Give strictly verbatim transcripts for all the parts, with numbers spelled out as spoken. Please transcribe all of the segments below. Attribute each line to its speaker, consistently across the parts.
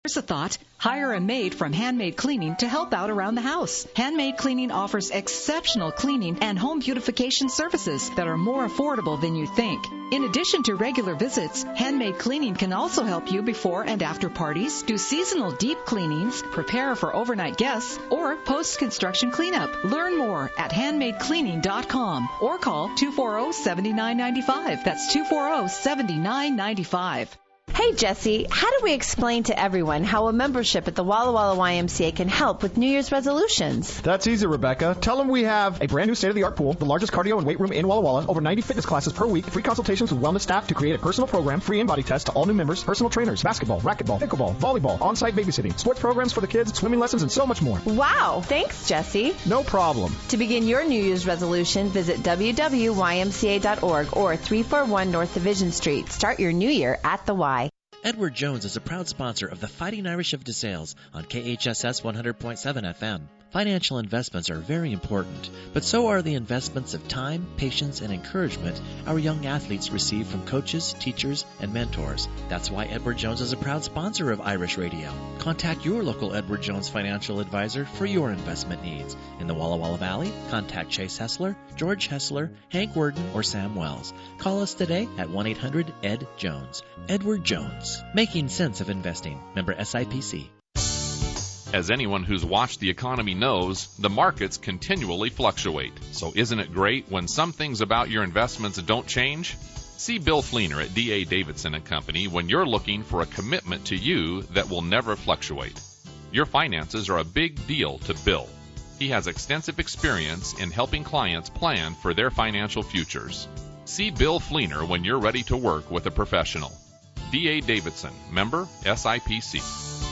Speaker 1: Here's a thought. Hire a maid from Handmade Cleaning to help out around the house. Handmade Cleaning offers exceptional cleaning and home beautification services that are more affordable than you think. In addition to regular visits, Handmade Cleaning can also help you before and after parties, do seasonal deep cleanings, prepare for overnight guests, or post-construction cleanup. Learn more at handmade cleaning dot com or call two four zero, seven nine nine five. That's two four zero, seven nine nine five.
Speaker 2: Hey, Jesse, how do we explain to everyone how a membership at the Walla Walla Y M C A can help with New Year's resolutions?
Speaker 3: That's easy, Rebecca. Tell them we have a brand new state-of-the-art pool, the largest cardio and weight room in Walla Walla, over ninety fitness classes per week, free consultations with wellness staff to create a personal program, free in-body test to all new members, personal trainers, basketball, racquetball, pickleball, volleyball, on-site babysitting, sports programs for the kids, swimming lessons, and so much more.
Speaker 2: Wow. Thanks, Jesse.
Speaker 3: No problem.
Speaker 2: To begin your New Year's resolution, visit w w w dot y m c a dot org or three forty-one North Division Street. Start your new year at the Y.
Speaker 4: Edward Jones is a proud sponsor of the Fighting Irish of DeSales on K H S S one hundred point seven F M. Financial investments are very important, but so are the investments of time, patience, and encouragement our young athletes receive from coaches, teachers, and mentors. That's why Edward Jones is a proud sponsor of Irish Radio. Contact your local Edward Jones financial advisor for your investment needs. In the Walla Walla Valley, contact Chase Hessler, George Hessler, Hank Worden, or Sam Wells. Call us today at one eight hundred E D Jones. Edward Jones, making sense of investing. Member S I P C.
Speaker 5: As anyone who's watched the economy knows, the markets continually fluctuate. So isn't it great when some things about your investments don't change? See Bill Fleener at D A Davidson and Company when you're looking for a commitment to you that will never fluctuate. Your finances are a big deal to Bill. He has extensive experience in helping clients plan for their financial futures. See Bill Fleener when you're ready to work with a professional. D A Davidson, member S I P C.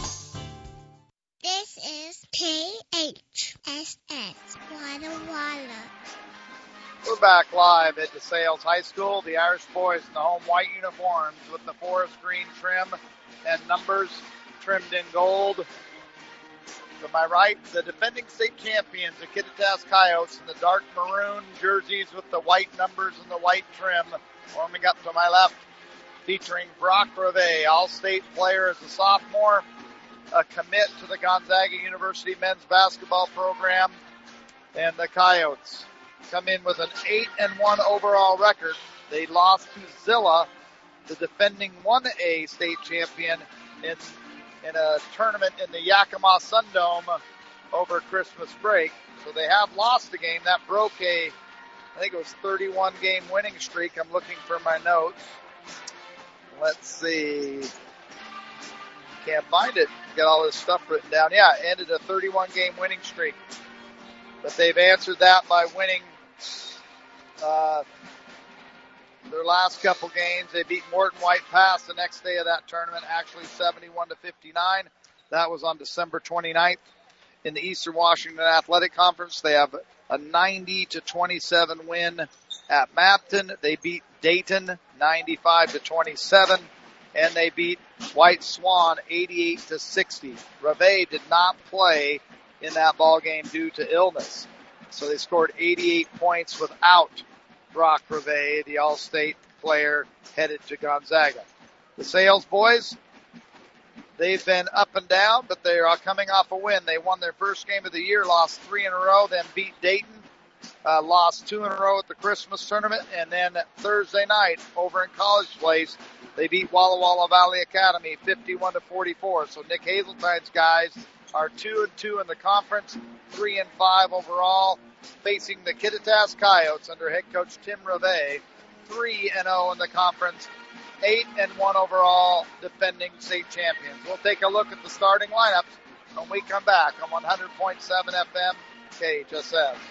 Speaker 6: This is K H S S Walla Walla.
Speaker 7: We're back live at DeSales High School. The Irish boys in the home white uniforms with the forest green trim and numbers trimmed in gold. To my right, the defending state champions, the Kittitas Coyotes, in the dark maroon jerseys with the white numbers and the white trim. Warming up to my left, featuring Brock Reve, all-state player as a sophomore, a commit to the Gonzaga University men's basketball program. And the Coyotes come in with an eight and one overall record. They lost to Zilla, the defending one A state champion, in in a tournament in the Yakima Sun Dome over Christmas break. So they have lost a game. That broke a, I think it was thirty-one game winning streak. I'm looking for my notes. Let's see. Can't find it. Got all this stuff written down. Yeah, ended a thirty-one game winning streak. But they've answered that by winning uh, their last couple games. They beat Morton White Pass the next day of that tournament, actually seventy-one to fifty-nine. That was on December twenty-ninth. In the Eastern Washington Athletic Conference, they have a ninety to twenty-seven win at Mapton. They beat Dayton ninety-five to twenty-seven. And they beat White Swan eighty-eight to sixty. Reve did not play in that ball game due to illness. So they scored eighty-eight points without Brock Reve, the all-state player headed to Gonzaga. The Sales boys, they've been up and down, but they are coming off a win. They won their first game of the year, lost three in a row, then beat Dayton, uh, lost two in a row at the Christmas tournament, and then Thursday night over in College Place, they beat Walla Walla Valley Academy fifty-one to forty-four. So Nick Hazeltine's guys are two and two in the conference, three and five overall, facing the Kittitas Coyotes under head coach Tim Reve, three and zero in the conference, eight and one overall, defending state champions. We'll take a look at the starting lineups when we come back on one hundred point seven F M K H S S.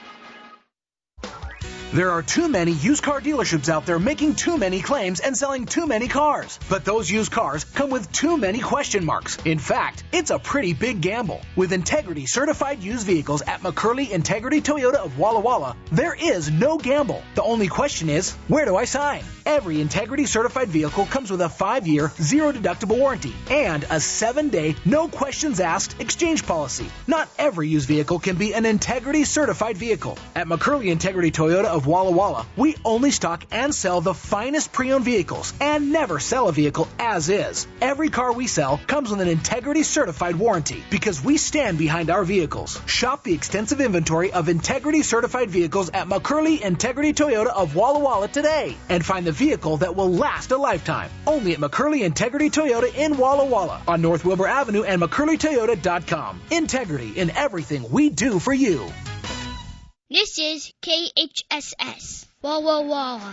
Speaker 8: There are too many used car dealerships out there making too many claims and selling too many cars. But those used cars come with too many question marks. In fact, it's a pretty big gamble. With Integrity certified used vehicles at McCurley Integrity Toyota of Walla Walla, there is no gamble. The only question is, where do I sign? Every Integrity certified vehicle comes with a five-year, zero-deductible warranty and a seven-day, no-questions-asked exchange policy. Not every used vehicle can be an Integrity certified vehicle. At McCurley Integrity Toyota of Walla Walla, we only stock and sell the finest pre-owned vehicles and never sell a vehicle as is. Every car we sell comes with an Integrity Certified warranty because we stand behind our vehicles. Shop the extensive inventory of Integrity Certified vehicles at McCurley Integrity Toyota of Walla Walla today and find the vehicle that will last a lifetime. Only at McCurley Integrity Toyota in Walla Walla on North Wilbur Avenue and McCurley Toyota dot com. Integrity in everything we do for you.
Speaker 6: This is K H S S. Walla Walla.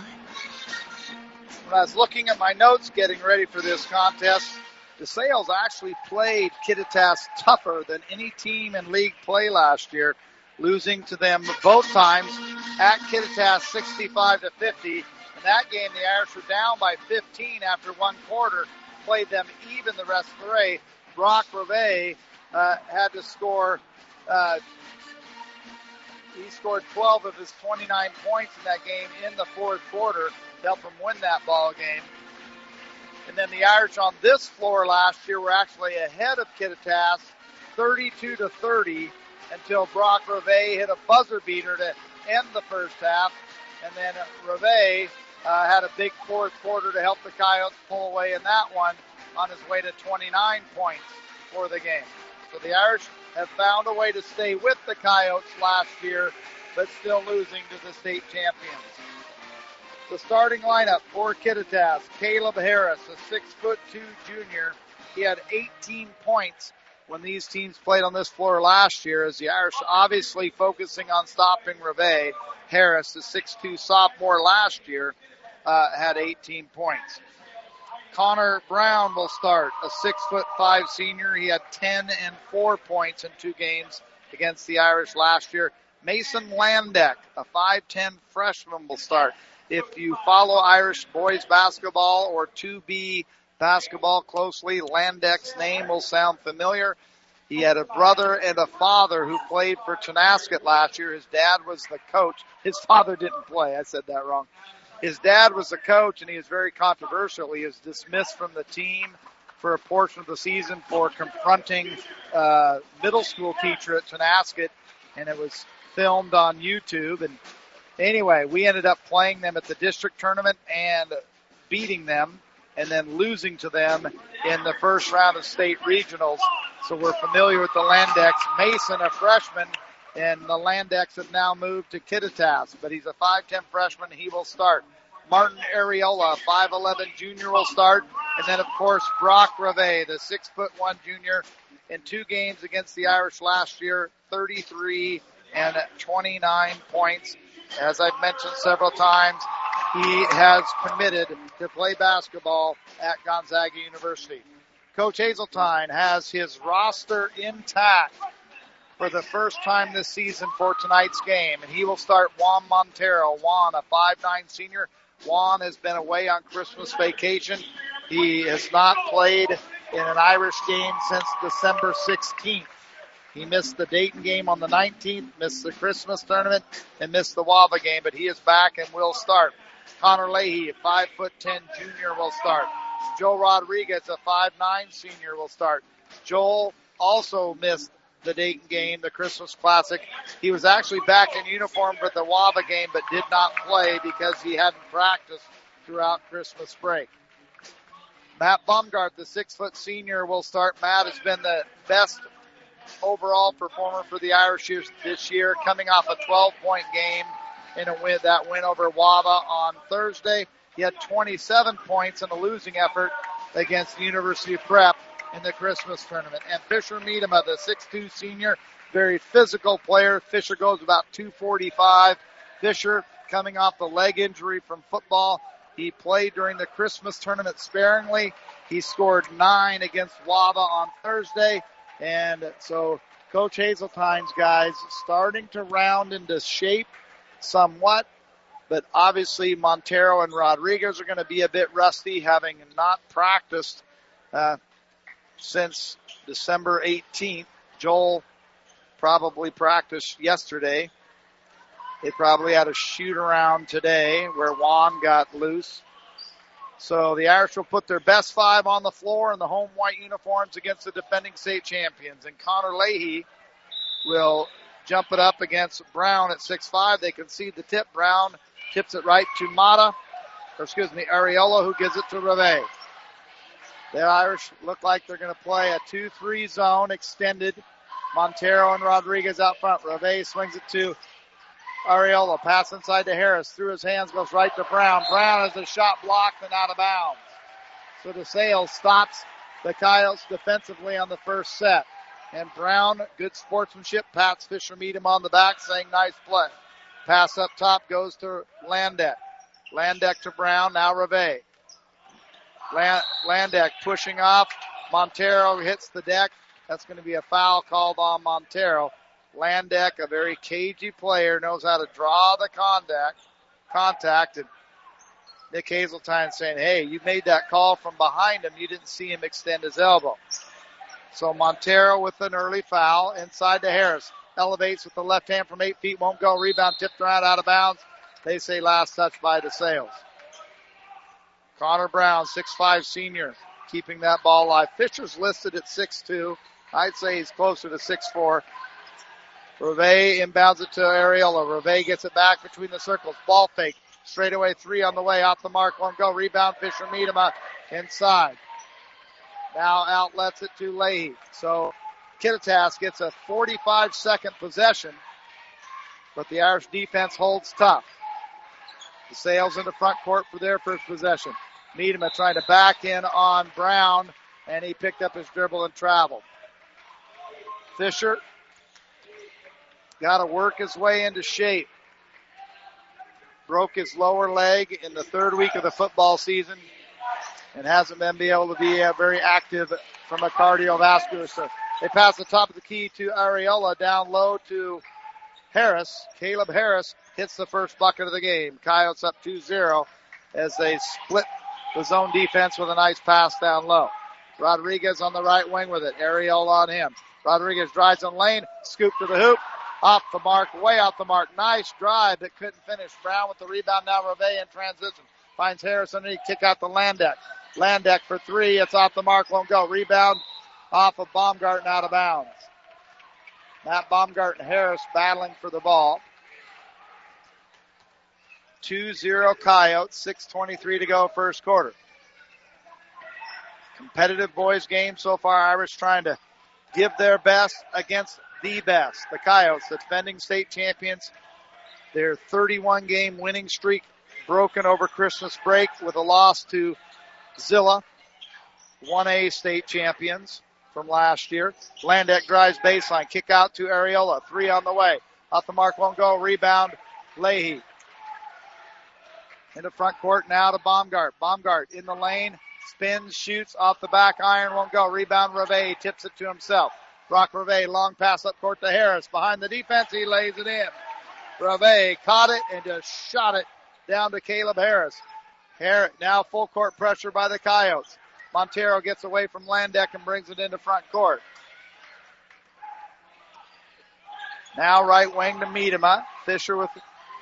Speaker 7: When I was looking at my notes getting ready for this contest, DeSales actually played Kittitas tougher than any team in league play last year, losing to them both times at Kittitas sixty-five to fifty. In that game, the Irish were down by fifteen after one quarter, played them even the rest of the way. Brock Reve uh, had to score, uh, he scored twelve of his twenty-nine points in that game in the fourth quarter to help them win that ball game. And then the Irish on this floor last year were actually ahead of Kittitas thirty-two to thirty until Brock Reve hit a buzzer beater to end the first half. And then Reve uh, had a big fourth quarter to help the Coyotes pull away in that one on his way to twenty-nine points for the game. So the Irish have found a way to stay with the Coyotes last year, but still losing to the state champions. The starting lineup for Kittitas: Caleb Harris, a six foot two junior. He had eighteen points when these teams played on this floor last year, as the Irish obviously focusing on stopping Reve. Harris, the six foot two sophomore last year, uh, had eighteen points. Connor Brown will start, a six foot five senior. He had ten and four points in two games against the Irish last year. Mason Landek, a five ten freshman, will start. If you follow Irish boys basketball or two B basketball closely, Landek's name will sound familiar. He had a brother and a father who played for Tonasket last year. His dad was the coach. His father didn't play. I said that wrong. His dad was the coach, and he was very controversial. He was dismissed from the team for a portion of the season for confronting a middle school teacher at Tonasket, and it was filmed on YouTube. And anyway, we ended up playing them at the district tournament and beating them, and then losing to them in the first round of state regionals. So we're familiar with the Landeks. Mason, a freshman, and the Landeks have now moved to Kittitas, but he's a five ten freshman. He will start. Martin Areola, a five eleven junior, will start. And then, of course, Brock Reve, the six foot one junior, in two games against the Irish last year, thirty-three and twenty-nine points. As I've mentioned several times, he has committed to play basketball at Gonzaga University. Coach Hazeltine has his roster intact for the first time this season for tonight's game, and he will start Juan Montero. Juan, a five nine senior. Juan has been away on Christmas vacation. He has not played in an Irish game since December sixteenth. He missed the Dayton game on the nineteenth, missed the Christmas tournament, and missed the Wava game, but he is back and will start. Connor Leahy, a five foot ten junior, will start. Joe Rodriguez, a five nine senior, will start. Joel also missed the Dayton game, the Christmas Classic. He was actually back in uniform for the Wava game, but did not play because he hadn't practiced throughout Christmas break. Matt Baumgart, the six foot senior, will start. Matt has been the best overall performer for the Irish this year, coming off a twelve point game in a win, that win over Wava on Thursday. He had twenty-seven points in a losing effort against the University of Prep in the Christmas tournament. And Fisher Miedema, the six foot two senior, very physical player. Fisher goes about two forty-five. Fisher, coming off the leg injury from football, he played during the Christmas tournament sparingly. He scored nine against Wava on Thursday. And so Coach Hazeltine's guys starting to round into shape somewhat, but obviously Montero and Rodriguez are going to be a bit rusty, having not practiced uh, since December eighteenth. Joel probably practiced yesterday. They probably had a shoot around today where Juan got loose. So the Irish will put their best five on the floor in the home white uniforms against the defending state champions. And Connor Leahy will jump it up against Brown at six five. They concede the tip. Brown tips it right to Mata, or excuse me, Ariola, who gives it to Reve. The Irish look like they're going to play a two three zone extended. Montero and Rodriguez out front. Reve swings it to Ariola. Pass inside to Harris. Through his hands, goes right to Brown. Brown has a shot blocked and out of bounds. So DeSales stops the Coyotes defensively on the first set. And Brown, good sportsmanship, pats Fisher Meadham on the back, saying nice play. Pass up top goes to Landek. Landek to Brown, now Reve. Landek pushing off. Montero hits the deck. That's going to be a foul called on Montero. Landek, a very cagey player, knows how to draw the contact. Contact, and Nick Hazeltine saying, hey, you made that call from behind him. You didn't see him extend his elbow. So Montero with an early foul inside to Harris. Elevates with the left hand from eight feet. Won't go. Rebound tipped around out of bounds. They say last touch by DeSales. Connor Brown, six five senior, keeping that ball alive. Fisher's listed at six two. I'd say he's closer to six four. Reve inbounds it to Ariola. Reve gets it back between the circles. Ball fake. Straightaway three on the way. Off the mark. Won't go. Rebound. Fisher Meadham inside. Now outlets it to Leahy. So Kittitas gets a forty-five second possession, but the Irish defense holds tough. The Sails in the front court for their first possession. Meadham trying to back in on Brown, and he picked up his dribble and traveled. Fisher got to work his way into shape. Broke his lower leg in the third week of the football season and hasn't been able to be uh, very active from a cardiovascular standpoint. They pass the top of the key to Ariola, down low to Harris. Caleb Harris hits the first bucket of the game. Coyotes up two zero as they split the zone defense with a nice pass down low. Rodriguez on the right wing with it. Ariola on him. Rodriguez drives on lane, scoop to the hoop, off the mark, way off the mark. Nice drive, but couldn't finish. Brown with the rebound, now Reve in transition. Finds Harris underneath, kick out to Landek. Landek for three, it's off the mark, won't go. Rebound off of Baumgarten out of bounds. Matt Baumgarten Harris battling for the ball. two zero Coyotes, six twenty-three to go first quarter. Competitive boys game so far. Irish trying to give their best against the best. The Coyotes, the defending state champions, their thirty-one game winning streak broken over Christmas break with a loss to Zilla, one A state champions from last year. Landek drives baseline, kick out to Ariola, three on the way. Off the mark, won't go, rebound, Leahy. Into front court now to Baumgart. Baumgart in the lane, spins, shoots, off the back iron, won't go. Rebound, Reve, tips it to himself. Brock Reve, long pass up court to Harris. Behind the defense, he lays it in. Reve caught it and just shot it down to Caleb Harris. Harris now full court pressure by the Coyotes. Montero gets away from Landek and brings it into front court. Now right wing to Miedema. Fisher with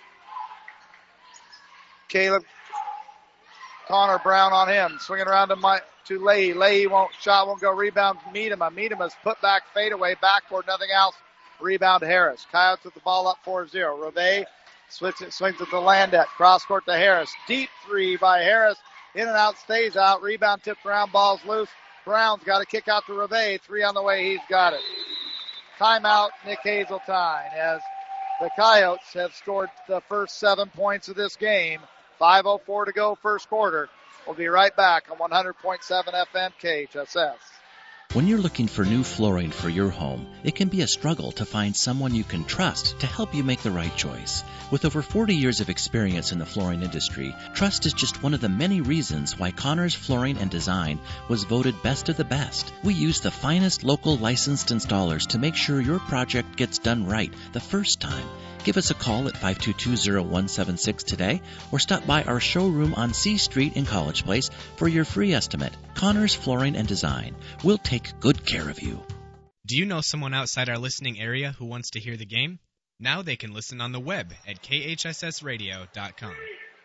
Speaker 7: Caleb. Connor Brown on him. Swinging around to, my, to Leahy. Leahy won't, shot won't go. Rebound to Miedema. Miedema's put back fadeaway. Backboard, nothing else. Rebound to Harris. Coyotes with the ball up four zero. Reve swings it, swings it to Landek. Cross court to Harris. Deep three by Harris. In and out, stays out. Rebound tipped around, ball's loose. Brown's got to kick out to Reve. Three on the way, he's got it. Timeout, Nick Hazeltine, as the Coyotes have scored the first seven points of this game. five oh four to go first quarter. We'll be right back on one hundred point seven F M K H S S.
Speaker 4: When you're looking for new flooring for your home, it can be a struggle to find someone you can trust to help you make the right choice. With over forty years of experience in the flooring industry, trust is just one of the many reasons why Connors Flooring and Design was voted best of the best. We use the finest local licensed installers to make sure your project gets done right the first time. Give us a call at five two two zero one seven six today or stop by our showroom on C Street in College Place for your free estimate. Connors Flooring and Design. We'll take good care of you.
Speaker 9: Do you know someone outside our listening area who wants to hear the game? Now they can listen on the web at K H S S radio dot com.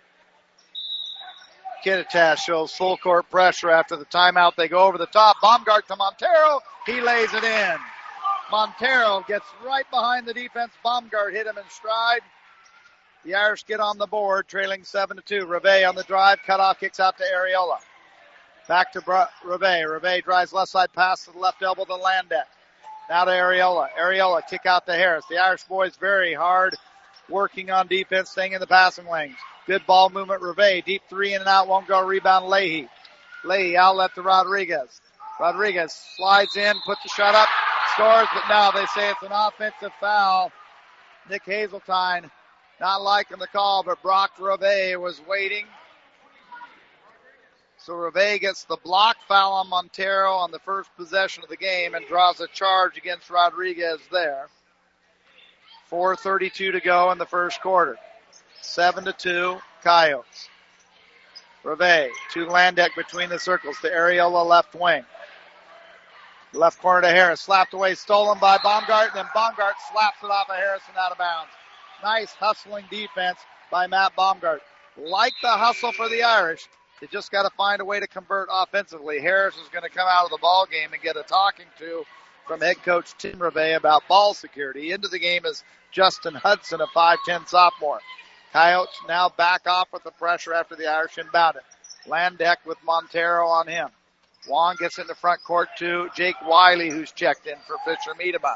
Speaker 7: Kittitas shows full court pressure after the timeout. They go over the top. Baumgart to Montero. He lays it in. Montero gets right behind the defense. Baumgart hit him in stride. The Irish get on the board, trailing seven to two. Reve on the drive, cutoff, kicks out to Ariola. Back to Bra- Reve. Reve drives left side pass to the left elbow to Landek. Now to Ariola. Ariola kick out to Harris. The Irish boys very hard, working on defense, staying in the passing lanes. Good ball movement. Reve deep three in and out, won't go. Rebound Leahy. Leahy outlet to Rodriguez. Rodriguez slides in, puts the shot up, scores, but now they say it's an offensive foul. Nick Hazeltine not liking the call, but Brock Reve was waiting. So Reve gets the block foul on Montero on the first possession of the game and draws a charge against Rodriguez there. four thirty-two to go in the first quarter. seven to two, Coyotes. Reve to Landek between the circles to Ariola left wing. Left corner to Harris, slapped away, stolen by Baumgart, and then Baumgart slaps it off of Harris and out of bounds. Nice hustling defense by Matt Baumgart. Like the hustle for the Irish, they just got to find a way to convert offensively. Harris is going to come out of the ball game and get a talking to from head coach Tim Reve about ball security. Into the game is Justin Hudson, a five ten sophomore. Coyotes now back off with the pressure after the Irish inbound it. Landek with Montero on him. Wong gets into front court to Jake Wiley, who's checked in for Fisher Miedema.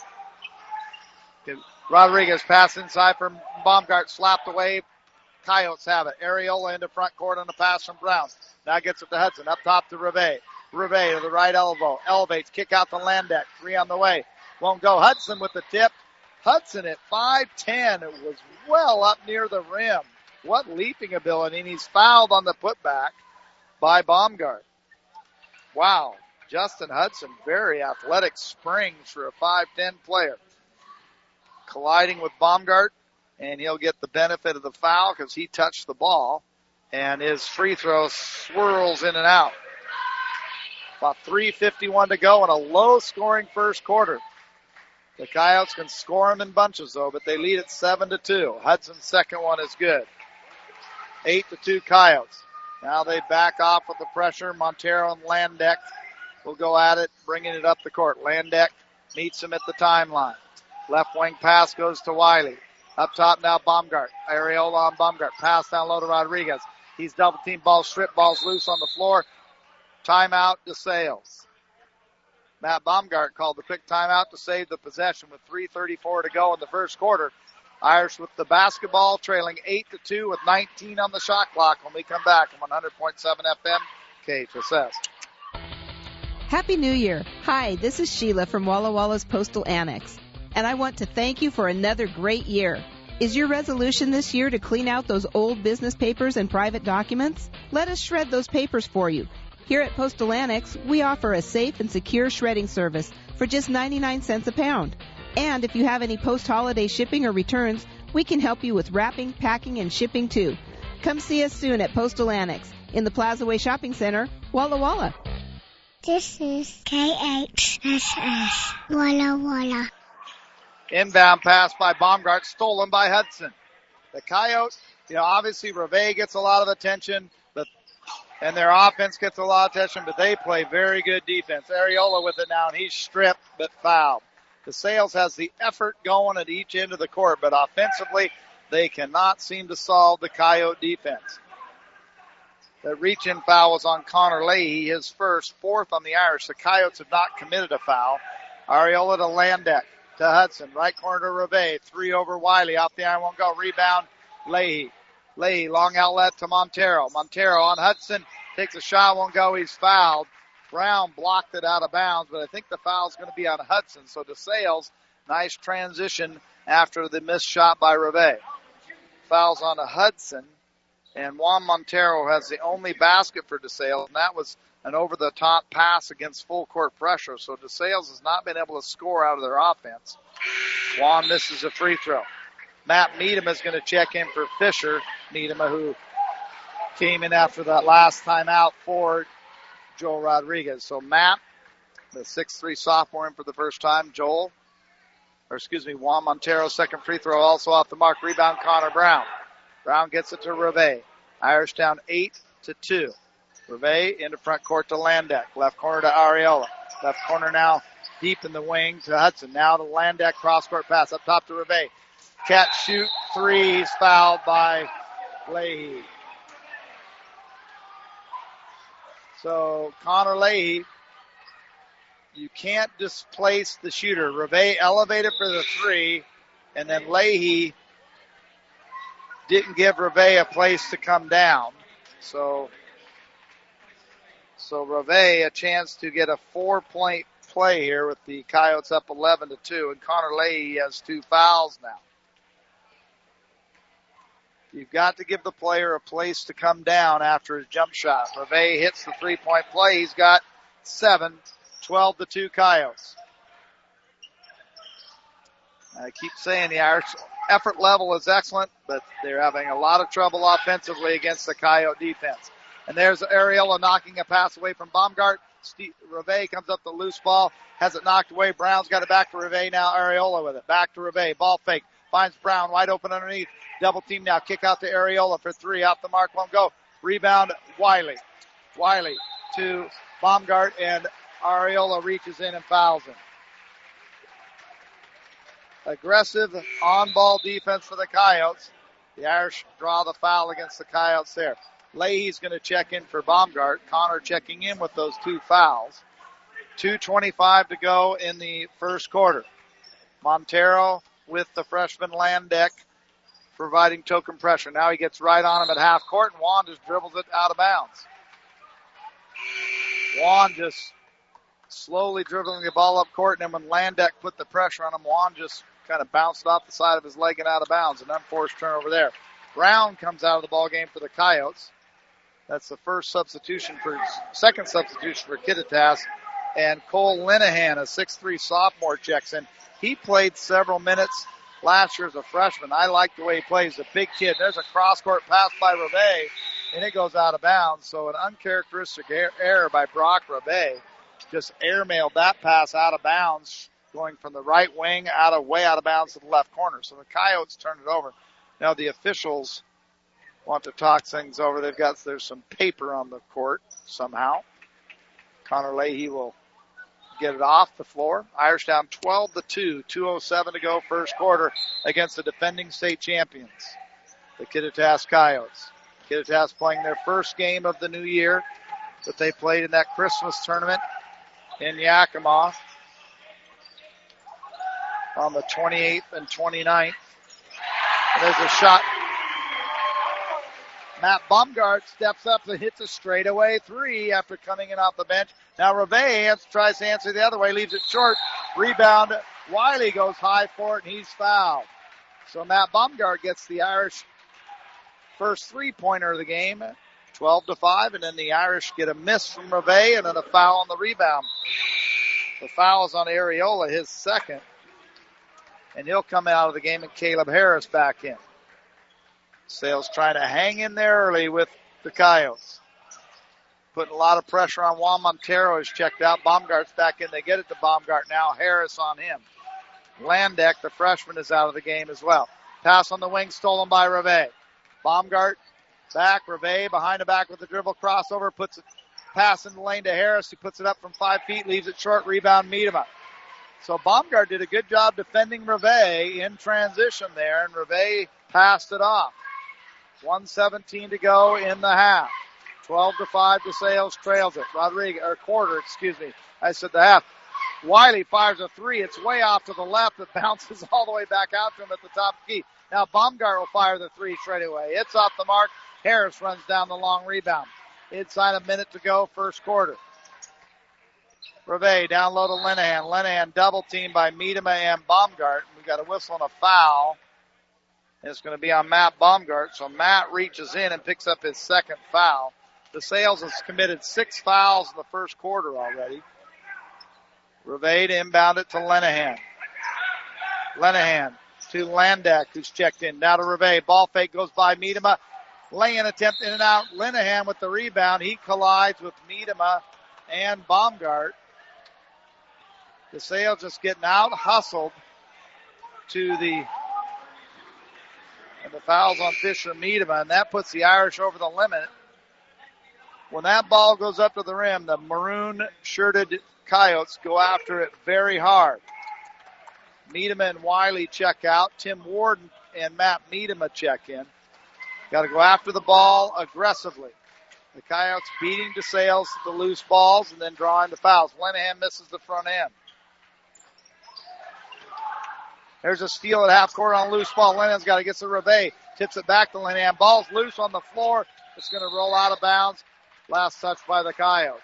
Speaker 7: Rodriguez pass inside from Baumgart, slapped away. Coyotes have it. Ariola into front court on a pass from Brown. Now gets it to Hudson. Up top to Reve. Reve to the right elbow. Elevates. Kick out to Landek. Three on the way. Won't go. Hudson with the tip. Hudson at five ten. It was well up near the rim. What leaping ability. And he's fouled on the putback by Baumgart. Wow. Justin Hudson, very athletic springs for a five ten player. Colliding with Baumgart, and he'll get the benefit of the foul because he touched the ball, and his free throw swirls in and out. About three fifty-one to go in a low-scoring first quarter. The Coyotes can score them in bunches, though, but they lead at seven to two. Hudson's second one is good. eight to two Coyotes. Now they back off with the pressure. Montero and Landek will go at it, bringing it up the court. Landek meets him at the timeline. Left wing pass goes to Wiley. Up top now Baumgart. Ariola on Baumgart. Pass down low to Rodriguez. He's double team ball, strip balls loose on the floor. Timeout to DeSales. Matt Baumgart called the quick timeout to save the possession with three thirty-four to go in the first quarter. Irish with the basketball, trailing eight to two with nineteen on the shot clock when we come back on one hundred point seven F M K H S S.
Speaker 10: Happy New Year. Hi, this is Sheila from Walla Walla's Postal Annex, and I want to thank you for another great year. Is your resolution this year to clean out those old business papers and private documents? Let us shred those papers for you. Here at Postal Annex, we offer a safe and secure shredding service for just ninety-nine cents a pound. And if you have any post-holiday shipping or returns, we can help you with wrapping, packing, and shipping too. Come see us soon at Postal Annex in the Plaza Way Shopping Center, Walla Walla.
Speaker 6: This is K H S S, Walla Walla.
Speaker 7: Inbound pass by Baumgart, stolen by Hudson. The Coyotes, you know, obviously Reve gets a lot of attention, but and their offense gets a lot of attention, but they play very good defense. Ariola with it now, and he's stripped but fouled. DeSales has the effort going at each end of the court, but offensively, they cannot seem to solve the Coyote defense. The reach-in foul was on Connor Leahy, his first, fourth on the Irish. The Coyotes have not committed a foul. Ariola to Landek, to Hudson, right corner to Reve, three over Wiley, off the iron, won't go, rebound, Leahy. Leahy, long outlet to Montero. Montero on Hudson, takes a shot, won't go, he's fouled. Brown blocked it out of bounds, but I think the foul's going to be on Hudson. So DeSales, nice transition after the missed shot by Reve. Foul's on Hudson, and Juan Montero has the only basket for DeSales, and that was an over-the-top pass against full court pressure. So DeSales has not been able to score out of their offense. Juan misses a free throw. Matt Miedema is going to check in for Fisher Miedema, who came in after that last time out for Joel Rodriguez. So Matt, the six three sophomore, in for the first time. Joel, or excuse me, Juan Montero, second free throw also off the mark. Rebound, Connor Brown. Brown gets it to Reve. Irish down eight to two. Reve into front court to Landek. Left corner to Ariola. Left corner now deep in the wing to Hudson. Now to Landeck, cross-court pass up top to Reve. Catch, shoot, three. He's fouled by Leahy. So Connor Leahy, you can't displace the shooter. Reve elevated for the three, and then Leahy didn't give Reve a place to come down. So, so Reve a chance to get a four-point play here with the Coyotes up eleven to two, and Connor Leahy has two fouls now. You've got to give the player a place to come down after his jump shot. Reve hits the three-point play. He's got seven, twelve to two Coyotes. I keep saying the Irish effort level is excellent, but they're having a lot of trouble offensively against the Coyote defense. And there's Ariola knocking a pass away from Baumgart. Steve, Reve comes up the loose ball, has it knocked away. Brown's got it back to Reve now. Ariola with it. Back to Reve. Ball fake. Finds Brown wide open underneath. Double team now. Kick out to Ariola for three. Off the mark. Won't go. Rebound. Wiley. Wiley to Baumgart, and Ariola reaches in and fouls him. Aggressive on-ball defense for the Coyotes. The Irish draw the foul against the Coyotes there. Leahy's going to check in for Baumgart. Connor checking in with those two fouls. two twenty-five to go in the first quarter. Montero with the freshman Landeck providing token pressure. Now he gets right on him at half court, and Juan just dribbles it out of bounds. Juan just slowly dribbling the ball up court, and then when Landeck put the pressure on him, Juan just kind of bounced off the side of his leg and out of bounds. An unforced turnover there. Brown comes out of the ball game for the Coyotes. That's the first substitution for, second substitution for Kittitas. And Cole Linehan, a six three sophomore, checks in. He played several minutes last year as a freshman. I like the way he plays. A big kid. There's a cross-court pass by Reve, and it goes out of bounds. So an uncharacteristic error by Brock Reve. Just airmailed that pass out of bounds, going from the right wing out of way out of bounds to the left corner. So the Coyotes turn it over. Now the officials want to talk things over. They've got, there's some paper on the court somehow. Connor Leahy will get it off the floor. Irish down twelve to two, two oh seven to go first quarter against the defending state champions, the Kittitas Coyotes. Kittitas playing their first game of the new year that they played in that Christmas tournament in Yakima on the twenty-eighth and twenty-ninth. And there's a shot. Matt Baumgart steps up and hits a straightaway three after coming in off the bench. Now Reve tries to answer the other way, leaves it short. Rebound. Wiley goes high for it, and he's fouled. So Matt Baumgart gets the Irish first three-pointer of the game, twelve to five, and then the Irish get a miss from Reve and then a foul on the rebound. The foul is on Ariola, his second, and he'll come out of the game, and Caleb Harris back in. Sales trying to hang in there early with the Coyotes. Putting a lot of pressure on Juan Montero. Is checked out. Baumgart's back in. They get it to Baumgart now. Harris on him. Landeck, the freshman, is out of the game as well. Pass on the wing stolen by Reve. Baumgart back. Reve behind the back with the dribble crossover. Puts a pass in the lane to Harris. He puts it up from five feet. Leaves it short. Rebound Miedema. So Baumgart did a good job defending Reve in transition there, and Reve passed it off. one seventeen to go in the half. twelve to five to Sales trails it. Rodriguez, or quarter, excuse me. I said the half. Wiley fires a three. It's way off to the left. It bounces all the way back out to him at the top of the key. Now Baumgart will fire the three straight away. It's off the mark. Harris runs down the long rebound. Inside a minute to go, first quarter. Reve down low to Linehan. Linehan double teamed by Miedema and Baumgart. We got a whistle and a foul. It's going to be on Matt Baumgart. So Matt reaches in and picks up his second foul. The Sales has committed six fouls in the first quarter already. Reve to inbound it to Linehan. Linehan to Landeck, who's checked in. Now to Reve. Ball fake goes by Miedema. Lay-in attempt in and out. Linehan with the rebound. He collides with Miedema and Baumgart. The Sales just getting out hustled to the, and the foul's on Fisher Miedema, and that puts the Irish over the limit. When that ball goes up to the rim, the maroon shirted Coyotes go after it very hard. Miedema and Wiley check out. Tim Warden and Matt Miedema check in. Got to go after the ball aggressively. The Coyotes beating DeSales the loose balls and then drawing the fouls. Lenahan misses the front end. There's a steal at half court on a loose ball. Lenahan's got to get to Reve. Tips it back to Lenahan. Ball's loose on the floor. It's going to roll out of bounds. Last touch by the Coyotes.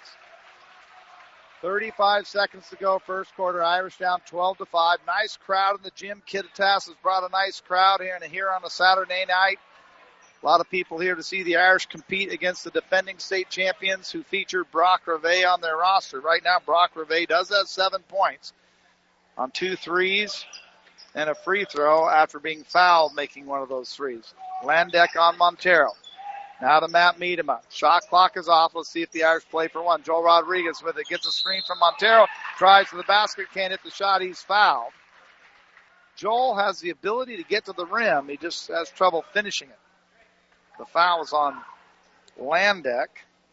Speaker 7: thirty-five seconds to go, first quarter. Irish down twelve to five. Nice crowd in the gym. Kittitas has brought a nice crowd here and here on a Saturday night. A lot of people here to see the Irish compete against the defending state champions who feature Brock Reve on their roster. Right now, Brock Reve does have seven points on two threes and a free throw after being fouled making one of those threes. Landek on Montero. Now to Matt Miedema. Shot clock is off. Let's see if the Irish play for one. Joel Rodriguez with it. Gets a screen from Montero. Drives to the basket. Can't hit the shot. He's fouled. Joel has the ability to get to the rim. He just has trouble finishing it. The foul is on Landek.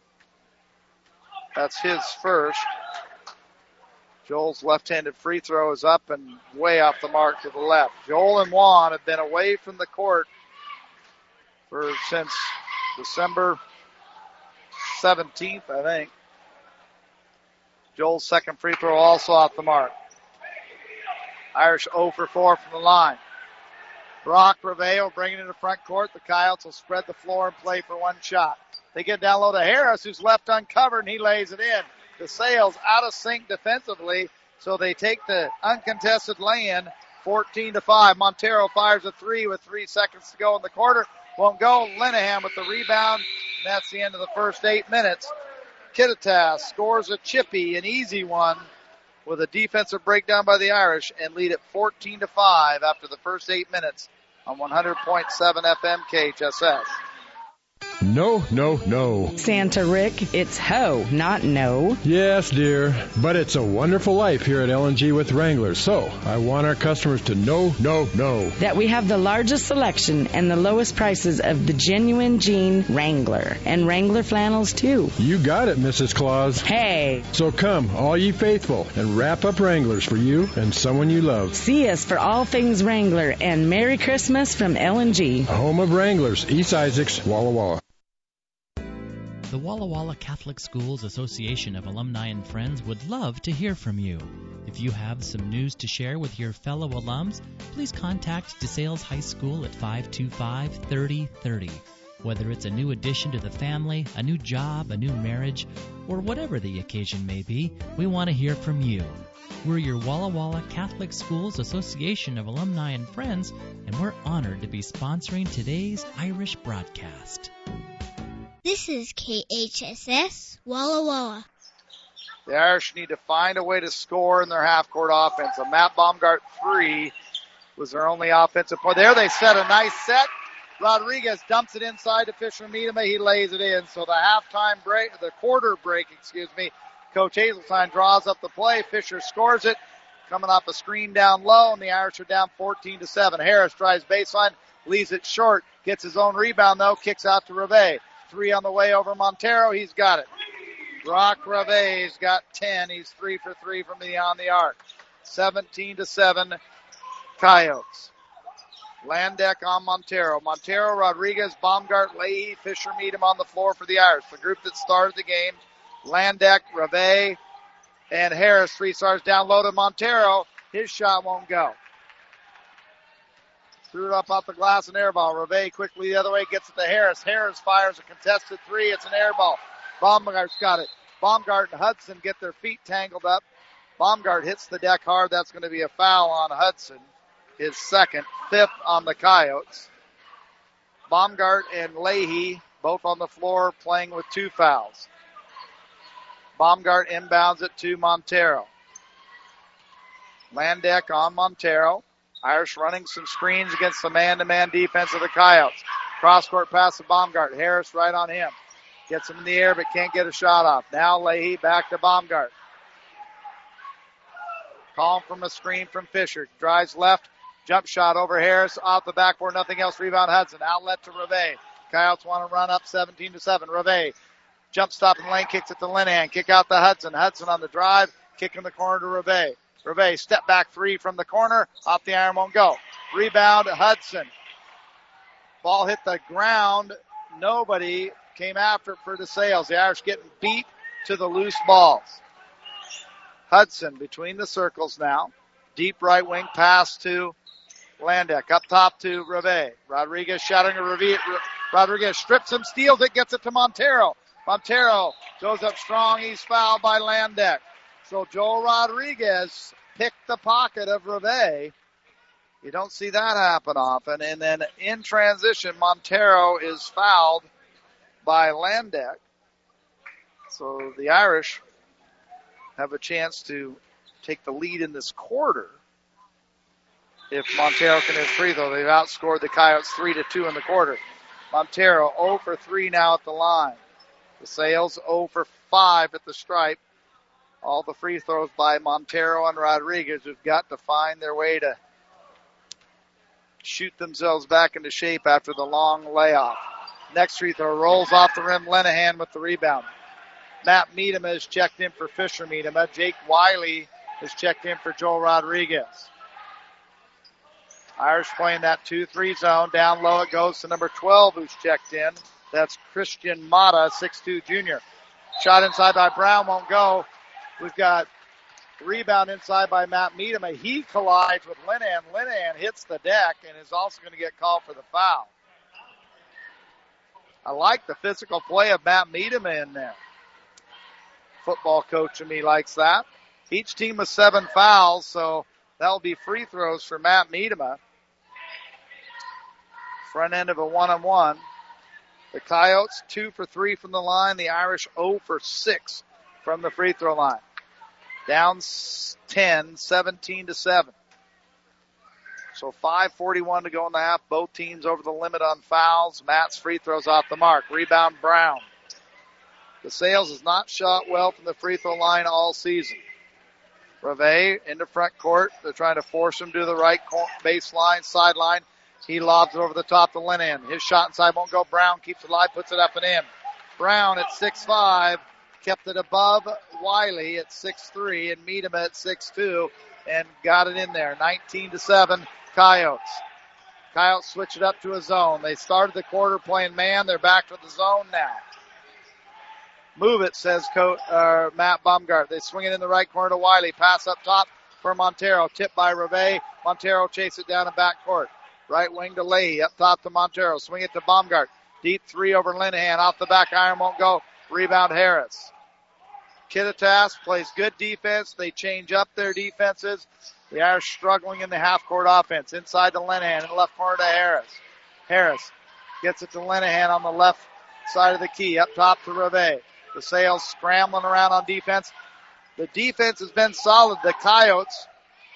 Speaker 7: That's his first. Joel's left-handed free throw is up and way off the mark to the left. Joel and Juan have been away from the court for since December seventeenth, I think. Joel's second free throw also off the mark. Irish zero for four from the line. Brock Reve will bring it into front court. The Coyotes will spread the floor and play for one shot. They get down low to Harris, who's left uncovered, and he lays it in. DeSales out of sync defensively, so they take the uncontested lay-in, fourteen to five. Montero fires a three with three seconds to go in the quarter. Won't go. Lenahan with the rebound, and that's the end of the first eight minutes. Kittitas scores a chippy, an easy one, with a defensive breakdown by the Irish, and lead at fourteen to five after the first eight minutes on one hundred point seven F M K H S S.
Speaker 11: No, no, no.
Speaker 12: Santa Rick, it's ho, not no.
Speaker 11: Yes, dear, but it's a wonderful life here at L and G with Wrangler, so I want our customers to know, no, no.
Speaker 12: That we have the largest selection and the lowest prices of the genuine jean Wrangler, and Wrangler flannels, too.
Speaker 11: You got it, Missus Claus.
Speaker 12: Hey.
Speaker 11: So come, all ye faithful, and wrap up Wranglers for you and someone you love.
Speaker 12: See us for all things Wrangler, and Merry Christmas from L and G.
Speaker 11: Home of Wranglers, East Isaacs, Walla Walla.
Speaker 13: The Walla Walla Catholic Schools Association of Alumni and Friends would love to hear from you. If you have some news to share with your fellow alums, please contact DeSales High School at five two five, three oh three oh. Whether it's a new addition to the family, a new job, a new marriage, or whatever the occasion may be, we want to hear from you. We're your Walla Walla Catholic Schools Association of Alumni and Friends, and we're honored to be sponsoring today's Irish broadcast.
Speaker 6: This is K H S S Walla Walla.
Speaker 7: The Irish need to find a way to score in their half-court offense. A Matt Baumgart three was their only offensive point. There they set a nice set. Rodriguez dumps it inside to Fisher Miedema. He lays it in. So the halftime break, the quarter break, excuse me, Coach Hazeltine draws up the play. Fisher scores it, coming off a screen down low, and the Irish are down fourteen to seven. Harris drives baseline, leaves it short, gets his own rebound though, kicks out to Reve. Three on the way over Montero. He's got it. Brock Reve's got ten. He's three for three from beyond the arc. seventeen to seven, Coyotes. Landek on Montero. Montero, Rodriguez, Baumgart, Leahy, Fisher Miedema on the floor for the Irish. The group that started the game, Landek, Reve, and Harris. Three stars down low to Montero. His shot won't go. Threw it up off the glass, an air ball. Reve quickly the other way, gets it to Harris. Harris fires a contested three. It's an air ball. Baumgart's got it. Baumgart and Hudson get their feet tangled up. Baumgart hits the deck hard. That's going to be a foul on Hudson. His second, fifth on the Coyotes. Baumgart and Leahy both on the floor playing with two fouls. Baumgart inbounds it to Montero. Landek on Montero. Irish running some screens against the man-to-man defense of the Coyotes. Cross-court pass to Baumgart. Harris right on him. Gets him in the air but can't get a shot off. Now Leahy back to Baumgart. Call from a screen from Fisher. Drives left. Jump shot over Harris. Off the backboard. Nothing else. Rebound Hudson. Outlet to Reve. Coyotes want to run up seventeen to seven. Reve. Jump stop in the lane. Kicks it to Linehan. Kick out to Hudson. Hudson on the drive. Kick in the corner to Reve. Reve, step back three from the corner. Off the iron, won't go. Rebound, Hudson. Ball hit the ground. Nobody came after it for DeSales. The Irish getting beat to the loose balls. Hudson between the circles now. Deep right wing pass to Landek. Up top to Reve. Rodriguez shouting to Reve. Rodriguez strips him, steals it, gets it to Montero. Montero goes up strong. He's fouled by Landek. So Joel Rodriguez picked the pocket of Reve. You don't see that happen often. And then in transition, Montero is fouled by Landek. So the Irish have a chance to take the lead in this quarter. If Montero can hit free throw, they've outscored the Coyotes three to two in the quarter. Montero zero for three now at the line. DeSales zero for five at the stripe. All the free throws by Montero and Rodriguez, who've got to find their way to shoot themselves back into shape after the long layoff. Next free throw rolls off the rim. Linehan with the rebound. Matt Miedema has checked in for Fisher Miedema. Jake Wiley has checked in for Joel Rodriguez. Irish playing that two three zone. Down low it goes to number twelve who's checked in. That's Christian Mata, six two junior. Shot inside by Brown, won't go. We've got rebound inside by Matt Miedema. He collides with Linehan. Linehan hits the deck and is also going to get called for the foul. I like the physical play of Matt Miedema in there. Football coach of me likes that. Each team with seven fouls, so that'll be free throws for Matt Miedema. Front end of a one-on-one. The Coyotes two for three from the line. The Irish zero for six from the free throw line. Down ten, seventeen to seven. So five forty-one to go in the half. Both teams over the limit on fouls. Matt's free throws off the mark. Rebound Brown. DeSales has not shot well from the free throw line all season. Reve into front court. They're trying to force him to the right baseline, sideline. He lobs it over the top to Linehan. His shot inside won't go. Brown keeps it alive, puts it up and in. Brown at six five. Kept it above Wiley at six three and Miedema at six two and got it in there. nineteen to seven, Coyotes. Coyotes switch it up to a zone. They started the quarter playing man. They're back to the zone now. Move it, says Coach, uh, Matt Baumgart. They swing it in the right corner to Wiley. Pass up top for Montero. Tipped by Reve. Montero chase it down in backcourt. Right wing to Leahy. Up top to Montero. Swing it to Baumgart. Deep three over Linehan. Off the back iron won't go. Rebound Harris. Kittitas plays good defense. They change up their defenses. The Irish struggling in the half-court offense. Inside to Linehan. In the left corner to Harris. Harris gets it to Linehan on the left side of the key. Up top to Reve. DeSales scrambling around on defense. The defense has been solid. The Coyotes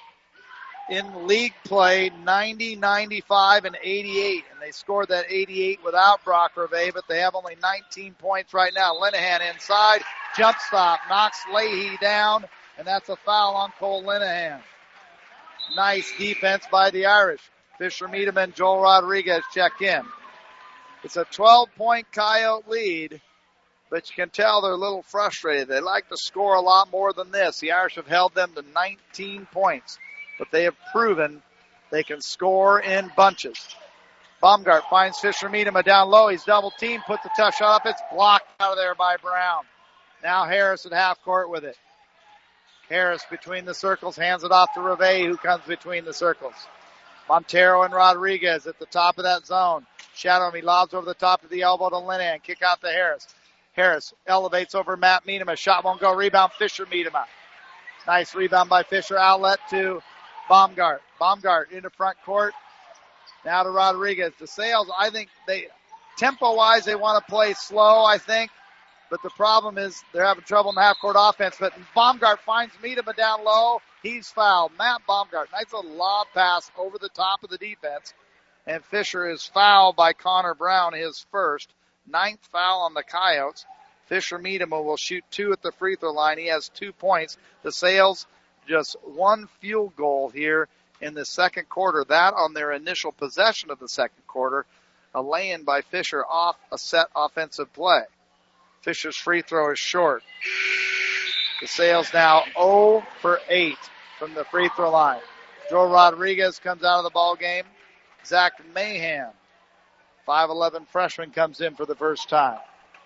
Speaker 7: in league play ninety, ninety-five, and eighty-eight. And they scored that eighty-eight without Brock Reve, but they have only nineteen points right now. Linehan inside. Jump stop. Knocks Leahy down. And that's a foul on Cole Linehan. Nice defense by the Irish. Fisher Miedema and Joel Rodriguez check in. It's a twelve-point Coyote lead, but you can tell they're a little frustrated. They like to score a lot more than this. The Irish have held them to nineteen points, but they have proven they can score in bunches. Baumgart finds Fisher Miedema down low. He's double teamed, puts a tough shot up. It's blocked out of there by Brown. Now Harris at half court with it. Harris between the circles, hands it off to Reve, who comes between the circles. Montero and Rodriguez at the top of that zone. Shadow him. He lobs over the top of the elbow to Linehan. Kick out to Harris. Harris elevates over Matt Miedema. Shot won't go. Rebound Fisher Miedema. Nice rebound by Fisher. Outlet to Baumgart. Baumgart into front court. Now to Rodriguez. DeSales, I think they, tempo-wise, they want to play slow, I think. But the problem is they're having trouble in the half-court offense. But Baumgart finds Miedema down low. He's fouled. Matt Baumgart. Nice little lob pass over the top of the defense. And Fisher is fouled by Connor Brown, his first. Ninth foul on the Coyotes. Fisher Miedema will shoot two at the free throw line. He has two points. DeSales just one field goal here in the second quarter. That on their initial possession of the second quarter. A lay-in by Fisher off a set offensive play. Fisher's free throw is short. DeSales now zero for eight from the free throw line. Joe Rodriguez comes out of the ball game. Zach Mahan, five eleven freshman, comes in for the first time.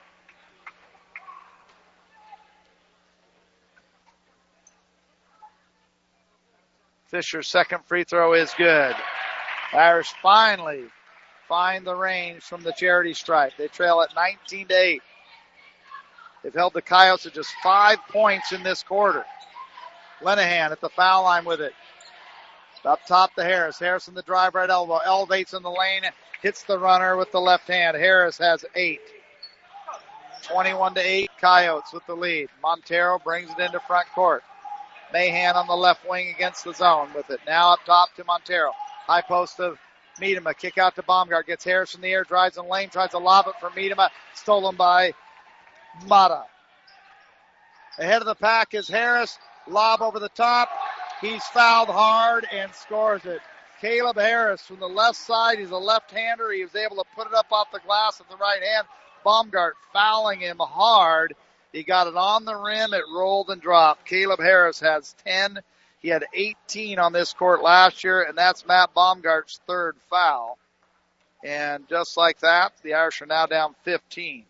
Speaker 7: Fisher's second free throw is good. Irish finally find the range from the charity stripe. They trail at nineteen to eight. They've held the Coyotes to just five points in this quarter. Lenahan at the foul line with it. Up top to Harris. Harris in the drive right elbow. Elevates in the lane. Hits the runner with the left hand. Harris has eight. twenty-one to eight. Coyotes with the lead. Montero brings it into front court. Mahan on the left wing against the zone with it. Now up top to Montero. High post of Miedema. Kick out to Baumgart. Gets Harris in the air. Drives in the lane. Tries to lob it for Miedema. Stolen by Mata. Ahead of the pack is Harris. Lob over the top. He's fouled hard and scores it. Caleb Harris from the left side. He's a left-hander. He was able to put it up off the glass with the right hand. Baumgart fouling him hard. He got it on the rim. It rolled and dropped. Caleb Harris has ten. He had eighteen on this court last year, and that's Matt Baumgart's third foul. And just like that, the Irish are now down fifteen.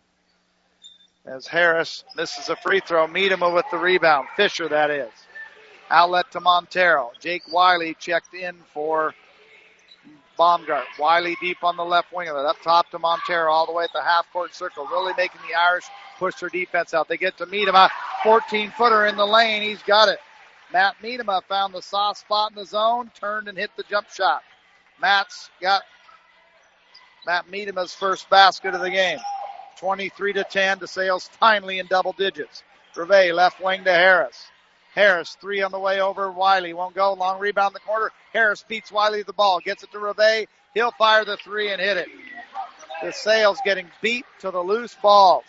Speaker 7: As Harris misses a free throw. Miedema with the rebound. Fisher, that is. Outlet to Montero. Jake Wiley checked in for Baumgart. Wiley deep on the left wing of it. Up top to Montero all the way at the half-court circle. Really making the Irish push their defense out. They get to Miedema. fourteen-footer in the lane. He's got it. Matt Miedema found the soft spot in the zone. Turned and hit the jump shot. Matt's got Matt Miedema's first basket of the game. twenty-three to ten. DeSales finally in double digits. Reve left wing to Harris. Harris, three on the way over. Wiley won't go. Long rebound in the corner. Harris beats Wiley the ball. Gets it to Reve. He'll fire the three and hit it. DeSales getting beat to the loose balls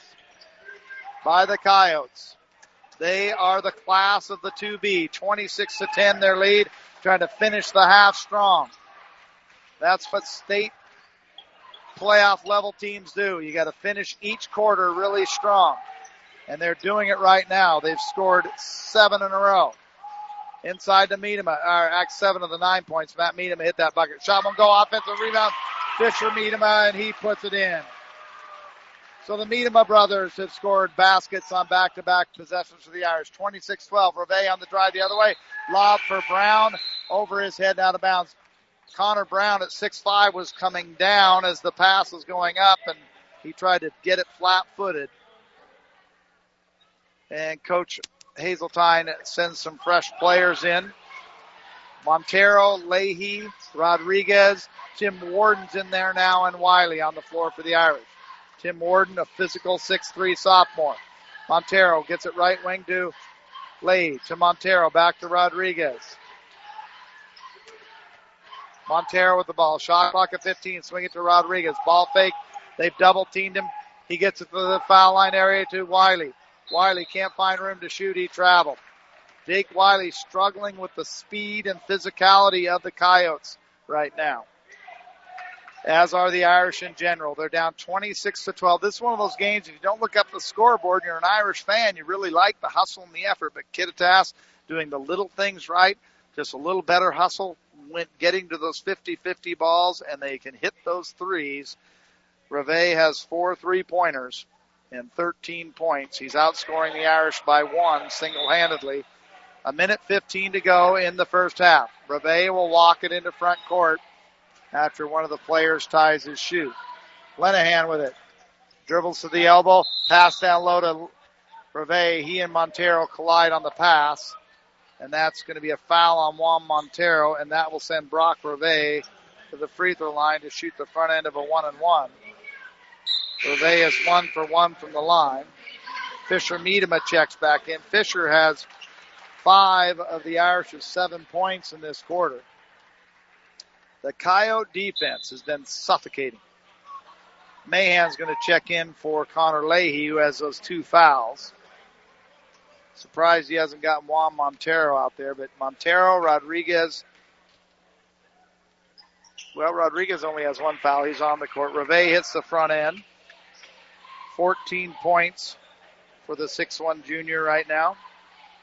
Speaker 7: by the Coyotes. They are the class of the two B. twenty-six to ten their lead. Trying to finish the half strong. That's what state playoff level teams do. You got to finish each quarter really strong. And they're doing it right now. They've scored seven in a row. Inside to Miedema, or act seven of the nine points. Matt Miedema hit that bucket. Shot won't go. Offensive rebound. Fisher Miedema, and he puts it in. So the Miedema brothers have scored baskets on back-to-back possessions for the Irish. twenty-six twelve. Reve on the drive the other way. Lob for Brown. Over his head, out of bounds. Connor Brown at six five was coming down as the pass was going up, and he tried to get it flat-footed. And Coach Hazeltine sends some fresh players in. Montero, Leahy, Rodriguez, Tim Warden's in there now, and Wiley on the floor for the Irish. Tim Warden, a physical six three sophomore. Montero gets it right wing to Leahy. To Montero, back to Rodriguez. Montero with the ball. Shot clock at fifteen. Swing it to Rodriguez. Ball fake. They've double teamed him. He gets it to the foul line area to Wiley. Wiley can't find room to shoot. He traveled. Jake Wiley struggling with the speed and physicality of the Coyotes right now. As are the Irish in general. They're down twenty-six to twelve. This is one of those games, if you don't look up the scoreboard and you're an Irish fan, you really like the hustle and the effort. But Kittitas doing the little things right, just a little better hustle, went getting to those fifty-fifty balls, and they can hit those threes. Reve has four three-pointers and thirteen points. He's outscoring the Irish by one single-handedly. A minute fifteen to go in the first half. Reve will walk it into front court after one of the players ties his shoe. Lenahan with it. Dribbles to the elbow. Pass down low to Reve. He and Montero collide on the pass. And that's going to be a foul on Juan Montero. And that will send Brock Reve to the free throw line to shoot the front end of a one and one. Reve is one for one from the line. Fisher Miedema checks back in. Fisher has five of the Irish's seven points in this quarter. The Coyote defense has been suffocating. Mahan's going to check in for Connor Leahy, who has those two fouls. Surprised he hasn't gotten Juan Montero out there, but Montero, Rodriguez. Well, Rodriguez only has one foul. He's on the court. Reve hits the front end. fourteen points for the six one junior right now.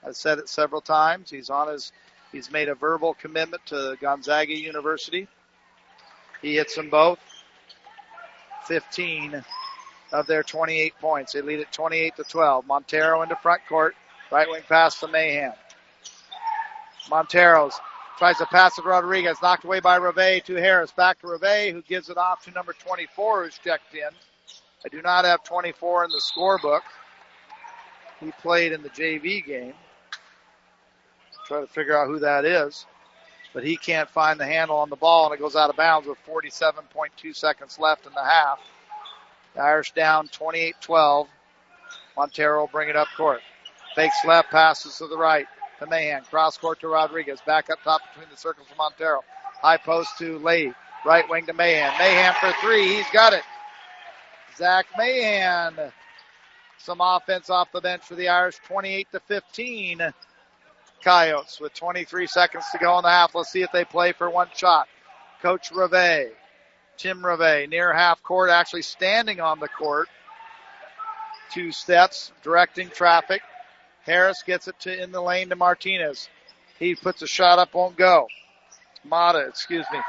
Speaker 7: I've said it several times. He's on his, he's made a verbal commitment to Gonzaga University. He hits them both. fifteen of their twenty-eight points. They lead at twenty-eight to twelve. Montero into front court. Right wing pass to Mahan. Montero's tries to pass it to Rodriguez. Knocked away by Reve to Harris. Back to Reve, who gives it off to number twenty-four, who's checked in. I do not have twenty-four in the scorebook. He played in the J V game. Try to figure out who that is. But he can't find the handle on the ball, and it goes out of bounds with forty-seven point two seconds left in the half. The Irish down twenty-eight twelve. Montero will bring it up court. Fakes left, passes to the right to Mahan. Cross court to Rodriguez. Back up top between the circles to Montero. High post to Leahy. Right wing to Mahan. Mahan for three. He's got it. Zach Mahan. Some offense off the bench for the Irish. twenty-eight to fifteen. Coyotes with twenty-three seconds to go in the half. Let's see if they play for one shot. Coach Reve. Tim Reve near half court, actually standing on the court. Two steps, directing traffic. Harris gets it to in the lane to Martinez. He puts a shot up, won't go. Mata, excuse me.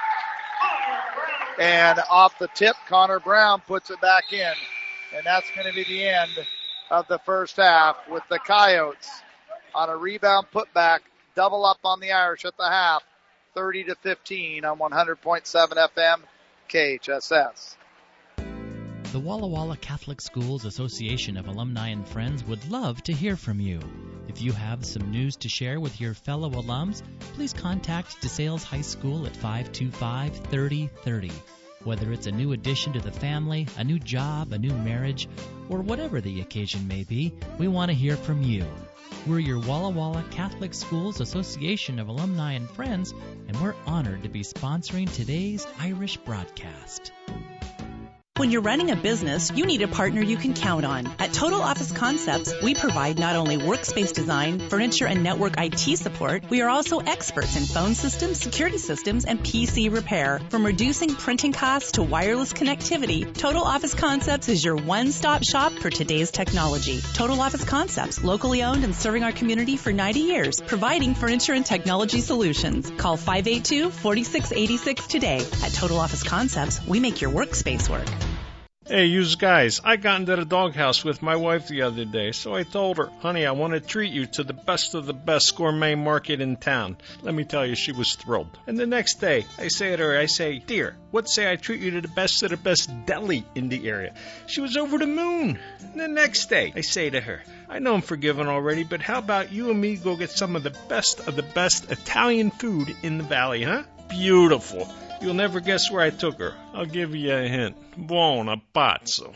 Speaker 7: And off the tip, Connor Brown puts it back in. And that's going to be the end of the first half with the Coyotes on a rebound putback, double up on the Irish at the half, thirty to fifteen on one hundred point seven F M, K H S S.
Speaker 13: The Walla Walla Catholic Schools Association of Alumni and Friends would love to hear from you. If you have some news to share with your fellow alums, please contact DeSales High School at five two five, three oh three oh. Whether it's a new addition to the family, a new job, a new marriage, or whatever the occasion may be, we want to hear from you. We're your Walla Walla Catholic Schools Association of Alumni and Friends, and we're honored to be sponsoring today's Irish broadcast.
Speaker 14: When you're running a business, you need a partner you can count on. At Total Office Concepts, we provide not only workspace design, furniture, and network I T support, we are also experts in phone systems, security systems, and P C repair. From reducing printing costs to wireless connectivity, Total Office Concepts is your one-stop shop for today's technology. Total Office Concepts, locally owned and serving our community for ninety years, providing furniture and technology solutions. Call five eight two, four six eight six today. At Total Office Concepts, we make your workspace work.
Speaker 11: Hey, yous guys, I got into the doghouse with my wife the other day, so I told her, honey, I want to treat you to the best of the best gourmet market in town. Let me tell you, she was thrilled. And the next day, I say to her, I say, dear, what say I treat you to the best of the best deli in the area? She was over the moon. And the next day, I say to her, I know I'm forgiven already, but how about you and me go get some of the best of the best Italian food in the valley, huh? Beautiful. You'll never guess where I took her. I'll give you a hint. Buona pazzo.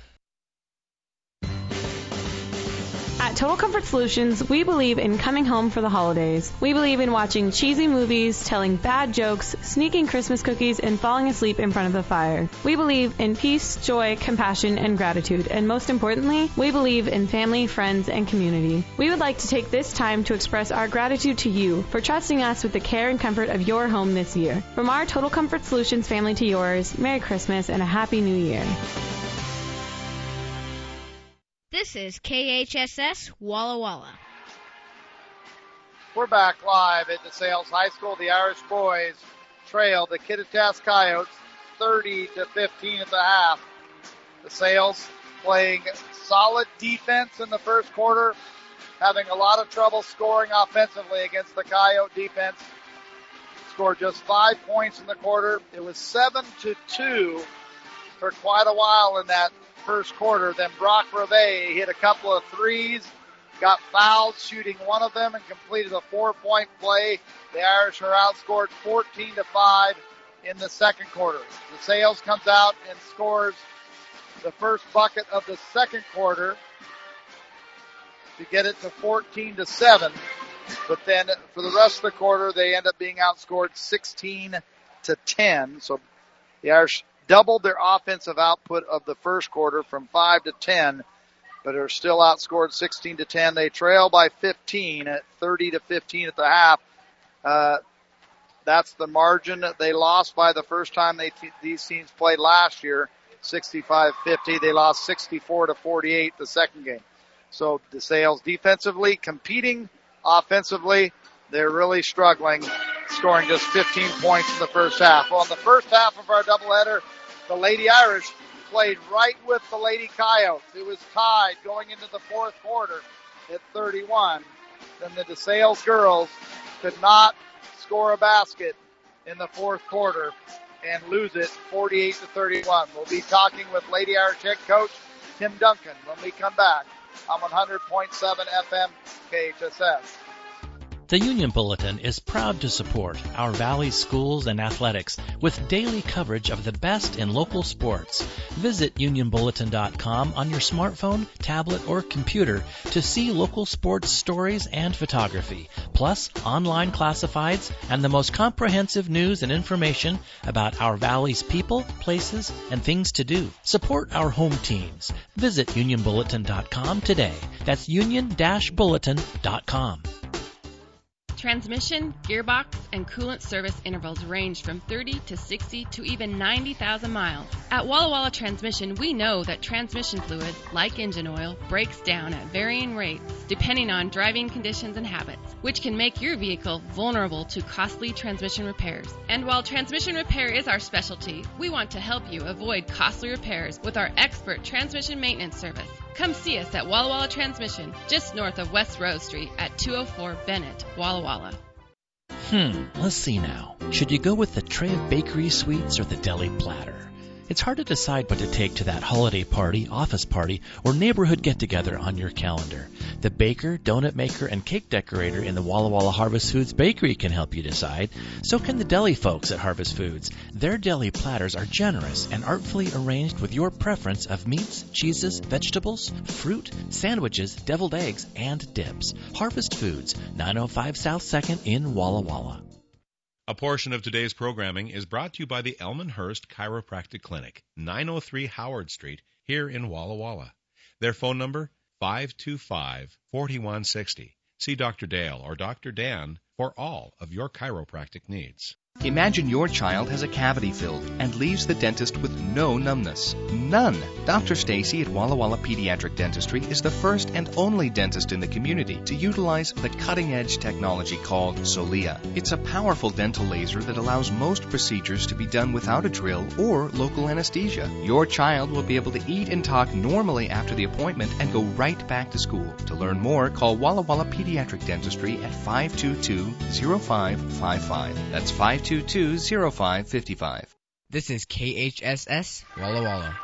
Speaker 15: At Total Comfort Solutions, we believe in coming home for the holidays. We believe in watching cheesy movies, telling bad jokes, sneaking Christmas cookies, and falling asleep in front of the fire. We believe in peace, joy, compassion, and gratitude. And most importantly, we believe in family, friends, and community. We would like to take this time to express our gratitude to you for trusting us with the care and comfort of your home this year. From our Total Comfort Solutions family to yours, Merry Christmas and a Happy New Year.
Speaker 6: This is K H S S Walla Walla.
Speaker 7: We're back live at DeSales High School. The Irish boys trail the Kittitas Coyotes thirty to fifteen at the half. DeSales playing solid defense in the first quarter, having a lot of trouble scoring offensively against the Coyote defense. Scored just five points in the quarter. It was seven to two for quite a while in that first quarter. Then Brock Reve hit a couple of threes, got fouled shooting one of them, and completed a four-point play. The Irish are outscored fourteen to five in the second quarter. DeSales comes out and scores the first bucket of the second quarter to get it to fourteen to seven. But then for the rest of the quarter, they end up being outscored sixteen to ten. So the Irish doubled their offensive output of the first quarter from five to ten, but are still outscored sixteen to ten. They trail by fifteen at thirty to fifteen at the half. Uh, that's the margin. They lost by the first time they t- these teams played last year, sixty-five fifty. They lost sixty-four to forty-eight the second game. So DeSales defensively competing, offensively they're really struggling, scoring just fifteen points in the first half. Well, in the first half of our doubleheader, the Lady Irish played right with the Lady Coyotes. It was tied going into the fourth quarter at thirty-one. Then the DeSales girls could not score a basket in the fourth quarter and lose it forty-eight to thirty-one. We'll be talking with Lady Irish head coach Tim Duncan when we come back on one hundred point seven F M K H S S.
Speaker 4: The Union Bulletin is proud to support our Valley schools and athletics with daily coverage of the best in local sports. Visit union bulletin dot com on your smartphone, tablet, or computer to see local sports stories and photography, plus online classifieds and the most comprehensive news and information about our Valley's people, places, and things to do. Support our home teams. Visit union bulletin dot com today. That's union dash bulletin dot com.
Speaker 16: Transmission, gearbox, and coolant service intervals range from thirty to sixty to even ninety thousand miles. At Walla Walla Transmission, we know that transmission fluid, like engine oil, breaks down at varying rates depending on driving conditions and habits, which can make your vehicle vulnerable to costly transmission repairs. And while transmission repair is our specialty, we want to help you avoid costly repairs with our expert transmission maintenance service. Come see us at Walla Walla Transmission, just north of West Rose Street at two oh four Bennett, Walla Walla.
Speaker 4: Hmm, let's see now. Should you go with the tray of bakery sweets or the deli platter? It's hard to decide what to take to that holiday party, office party, or neighborhood get-together on your calendar. The baker, donut maker, and cake decorator in the Walla Walla Harvest Foods Bakery can help you decide. So can the deli folks at Harvest Foods. Their deli platters are generous and artfully arranged with your preference of meats, cheeses, vegetables, fruit, sandwiches, deviled eggs, and dips. Harvest Foods, nine oh five South second in Walla Walla.
Speaker 17: A portion of today's programming is brought to you by the Elmhurst Chiropractic Clinic, nine oh three Howard Street, here in Walla Walla. Their phone number, five two five, four one six zero. See Doctor Dale or Doctor Dan for all of your chiropractic needs.
Speaker 18: Imagine your child has a cavity filled and leaves the dentist with no numbness. None. Doctor Stacy at Walla Walla Pediatric Dentistry is the first and only dentist in the community to utilize the cutting-edge technology called Solia. It's a powerful dental laser that allows most procedures to be done without a drill or local anesthesia. Your child will be able to eat and talk normally after the appointment and go right back to school. To learn more, call Walla Walla Pediatric Dentistry at five two two, zero five five five. That's five two two, zero five five five.
Speaker 19: This is K H S S Walla Walla.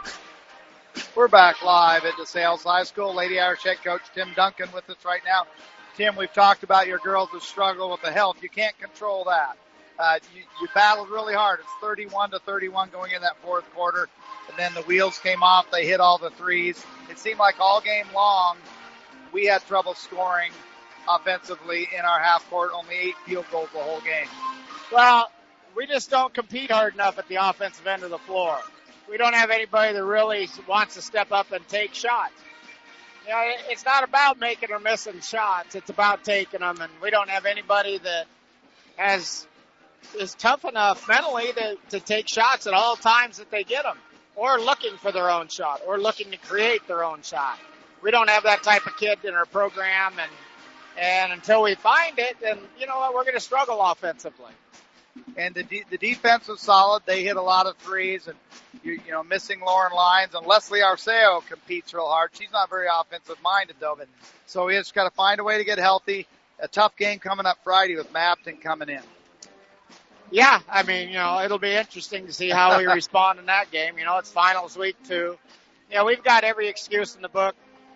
Speaker 7: We're back live at DeSales High School. Lady Irish head coach Tim Duncan with us right now. Tim, we've talked about your girls that struggle with the health. You can't control that. Uh, you, you battled really hard. It's thirty-one to thirty-one going in that fourth quarter. And then the wheels came off. They hit all the threes. It seemed like all game long we had trouble scoring offensively in our half court. Only eight field goals the whole game.
Speaker 20: Well, we just don't compete hard enough at the offensive end of the floor. We don't have anybody that really wants to step up and take shots. You know, it's not about making or missing shots. It's about taking them, and we don't have anybody that has is tough enough mentally to, to take shots at all times that they get them, or looking for their own shot, or looking to create their own shot. We don't have that type of kid in our program, and and until we find it, then, you know what, we're going to struggle offensively.
Speaker 7: And the de- the defense was solid. They hit a lot of threes, and you, you know, missing Lauren Lyons and Leslie Arceo competes real hard. She's not very offensive minded though, but so we just got to find a way to get healthy. A tough game coming up Friday with Mapton coming in.
Speaker 20: Yeah, I mean, you know, it'll be interesting to see how we respond in that game. You know, it's finals week too. You know, we've got every excuse in the book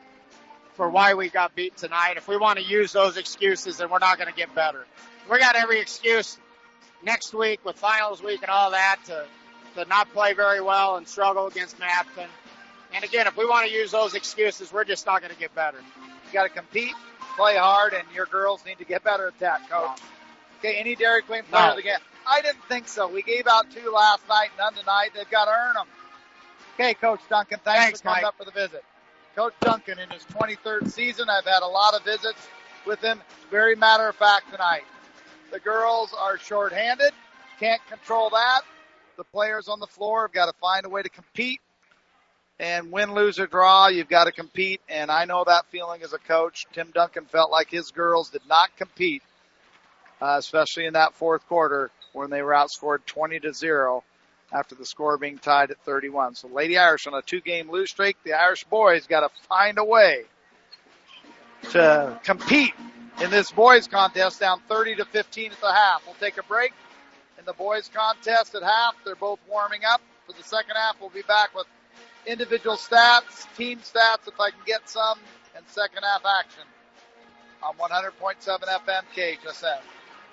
Speaker 20: for why we got beat tonight. If we want to use those excuses, then we're not going to get better. We got every excuse next week with finals week and all that to, to not play very well and struggle against Mapton. And again, if we want to use those excuses, we're just not going to get better.
Speaker 7: You got to compete, play hard, and your girls need to get better at that, Coach. Okay, any Dairy Queen player
Speaker 20: No.
Speaker 7: of the game? I didn't think so. We gave out two last night, none tonight. They've got to earn them. Okay, Coach Duncan, thanks,
Speaker 20: Thanks,
Speaker 7: for coming
Speaker 20: Mike.
Speaker 7: up for the visit. Coach Duncan in his twenty-third season. I've had a lot of visits with him. Very matter of fact tonight. The girls are shorthanded. Can't control that. The players on the floor have got to find a way to compete And win, lose, or draw, you've got to compete. And I know that feeling as a coach. Tim Duncan felt like his girls did not compete, uh, especially in that fourth quarter when they were outscored twenty to zero after the score being tied at thirty-one. So Lady Irish on a two-game lose streak. The Irish boys got to find a way to compete in this boys contest, down thirty to fifteen at the half. We'll take a break in the boys contest at half. They're both warming up. For the second half, we'll be back with individual stats, team stats if I can get some, and second half action on one hundred point seven F M K H S S.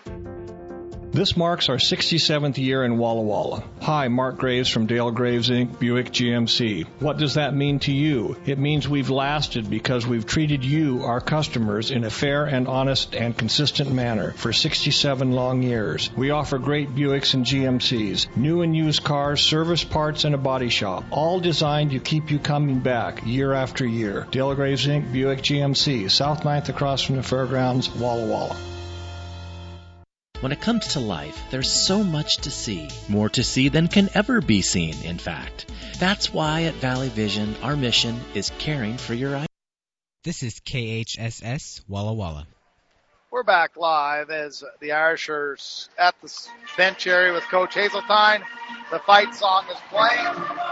Speaker 3: This marks our sixty-seventh year in Walla Walla. Hi, Mark Graves from Dale Graves Incorporated. Buick G M C. What does that mean to you? It means we've lasted because we've treated you, our customers, in a fair and honest and consistent manner for sixty-seven long years. We offer great Buicks and G M Cs, new and used cars, service parts, and a body shop, all designed to keep you coming back year after year. Dale Graves Incorporated. Buick G M C, South ninth across from the fairgrounds, Walla Walla.
Speaker 4: When it comes to life, there's so much to see. More to see than can ever be seen, in fact. That's why at Valley Vision, our mission is caring for your eyes.
Speaker 19: This is K H S S Walla Walla.
Speaker 7: We're back live as the Irish are at the bench area with Coach Hazeltine. The fight song is playing.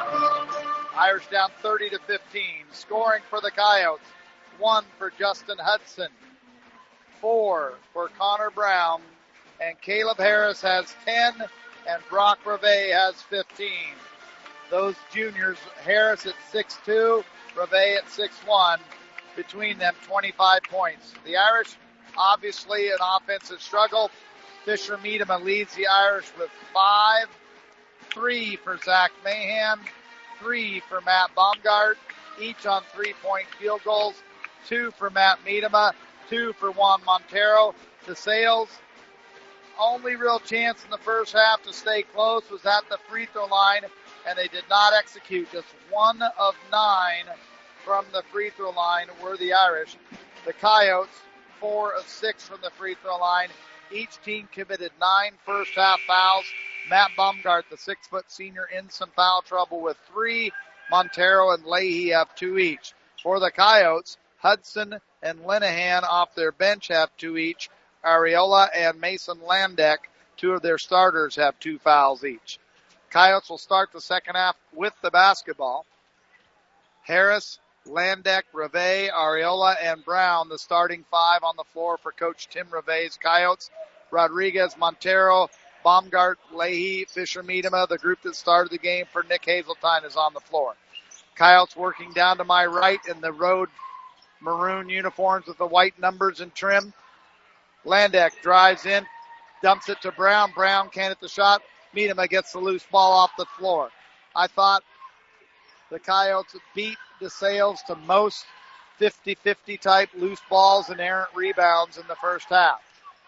Speaker 7: Irish down thirty to fifteen. Scoring for the Coyotes. One for Justin Hudson. Four for Connor Brown. And Caleb Harris has ten, and Brock Reve has fifteen. Those juniors, Harris at six two, Reve at six one, between them twenty-five points. The Irish, obviously an offensive struggle. Fisher Miedema leads the Irish with five, three for Zach Mahan, three for Matt Baumgart, each on three-point field goals, two for Matt Miedema, two for Juan Montero. The Sales, only real chance in the first half to stay close was at the free throw line, and they did not execute. Just one of nine from the free throw line were the Irish. The Coyotes, four of six from the free throw line. Each team committed nine first half fouls. Matt Baumgart, the six foot senior, in some foul trouble with three. Montero and Leahy have two each. For the Coyotes, Hudson and Linehan off their bench have two each. Areola and Mason Landek, two of their starters, have two fouls each. Coyotes will start the second half with the basketball. Harris, Landek, Reve, Areola, and Brown, the starting five on the floor for Coach Tim Reve's Coyotes. Rodriguez, Montero, Baumgart, Leahy, Fisher Miedema, the group that started the game for Nick Hazeltine, is on the floor. Coyotes working down to my right in the road maroon uniforms with the white numbers and trim. Landek drives in, dumps it to Brown. Brown can't hit the shot. Miedema gets the loose ball off the floor. I thought the Coyotes beat the Sales to most fifty-fifty type loose balls and errant rebounds in the first half.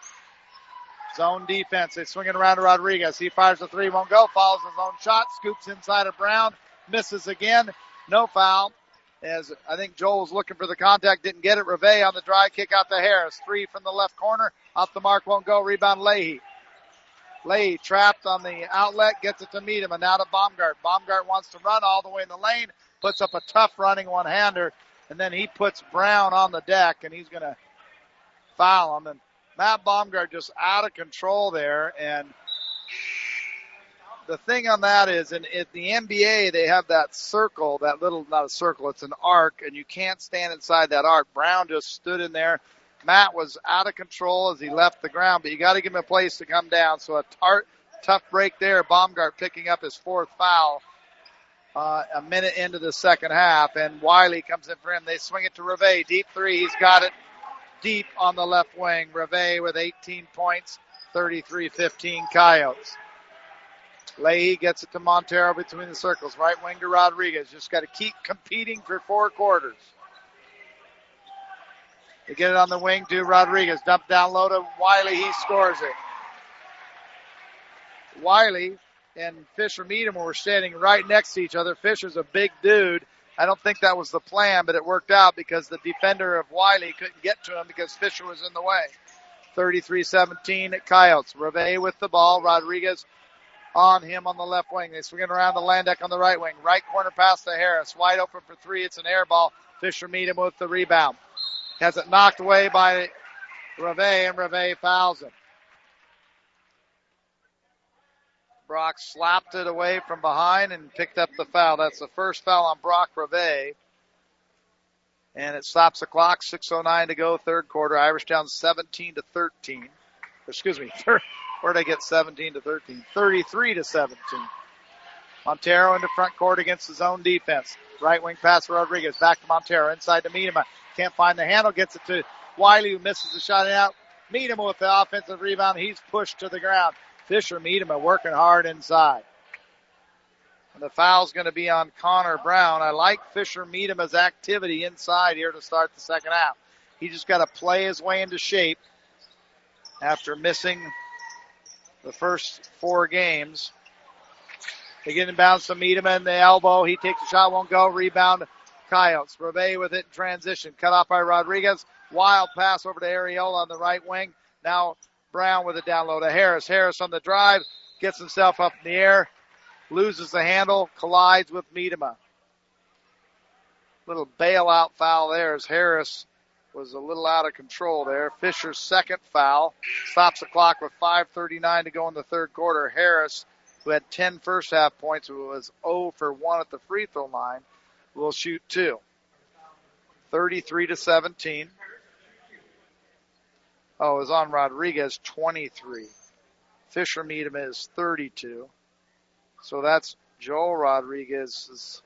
Speaker 7: Zone defense. They swing it around to Rodriguez. He fires a three, won't go. Follows his own shot. Scoops inside of Brown. Misses again. No foul. As I think Joel was looking for the contact, didn't get it. Reve on the drive, kick out to Harris. Three from the left corner. Off the mark, won't go. Rebound Leahy. Leahy trapped on the outlet, gets it to Miedema. Now to Baumgart. Baumgart wants to run all the way in the lane, puts up a tough running one-hander, and then he puts Brown on the deck, and he's going to foul him. And Matt Baumgart just out of control there, and the thing on that is, in, in the N B A, they have that circle, that little, not a circle, it's an arc, and you can't stand inside that arc. Brown just stood in there. Matt was out of control as he left the ground, but you got to give him a place to come down. So a tar- tough break there. Baumgart picking up his fourth foul uh, a minute into the second half, and Wiley comes in for him. They swing it to Reve. Deep three. He's got it deep on the left wing. Reve with eighteen points, thirty-three fifteen Coyotes. Leahy gets it to Montero between the circles. Right wing to Rodriguez. Just got to keep competing for four quarters. They get it on the wing to Rodriguez. Dump down low to Wiley. He scores it. Wiley and Fisher Miedema were standing right next to each other. Fisher's a big dude. I don't think that was the plan, but it worked out because the defender of Wiley couldn't get to him because Fisher was in the way. thirty-three seventeen Coyotes. Reve with the ball. Rodriguez on him on the left wing. They swing it around the Landeck on the right wing. Right corner pass to Harris. Wide open for three. It's an air ball. Fisher Meadham with the rebound. Has it knocked away by Reve, and Reve fouls him. Brock slapped it away from behind and picked up the foul. That's the first foul on Brock Reve. And it stops the clock. six oh nine to go, third quarter. Irish down seventeen to thirteen. Excuse me. Where did I get seventeen to thirteen? thirty-three to seventeen. Montero into front court against his own defense. Right wing pass for Rodriguez. Back to Montero. Inside to Meadham. Can't find the handle. Gets it to Wiley, who misses the shot out. Meadham with the offensive rebound. He's pushed to the ground. Fisher Meadham working hard inside. And the foul's going to be on Connor Brown. I like Fisher Meadham's activity inside here to start the second half. He just got to play his way into shape after missing the first four games. They get inbounds to Meadham in the elbow. He takes a shot, won't go. Rebound, Coyotes. Reve with it in transition. Cut off by Rodriguez. Wild pass over to Ariola on the right wing. Now Brown with it down low to Harris. Harris on the drive. Gets himself up in the air. Loses the handle. Collides with Meadham. Little bailout foul there as Harris was a little out of control there. Fisher's second foul. Stops the clock with five thirty-nine to go in the third quarter. Harris, who had ten first half points, who was zero for one at the free throw line, will shoot two. thirty-three to seventeen. Oh, it was on Rodriguez, twenty-three. Fisher Meadham is thirty-two. So that's Joel Rodriguez's.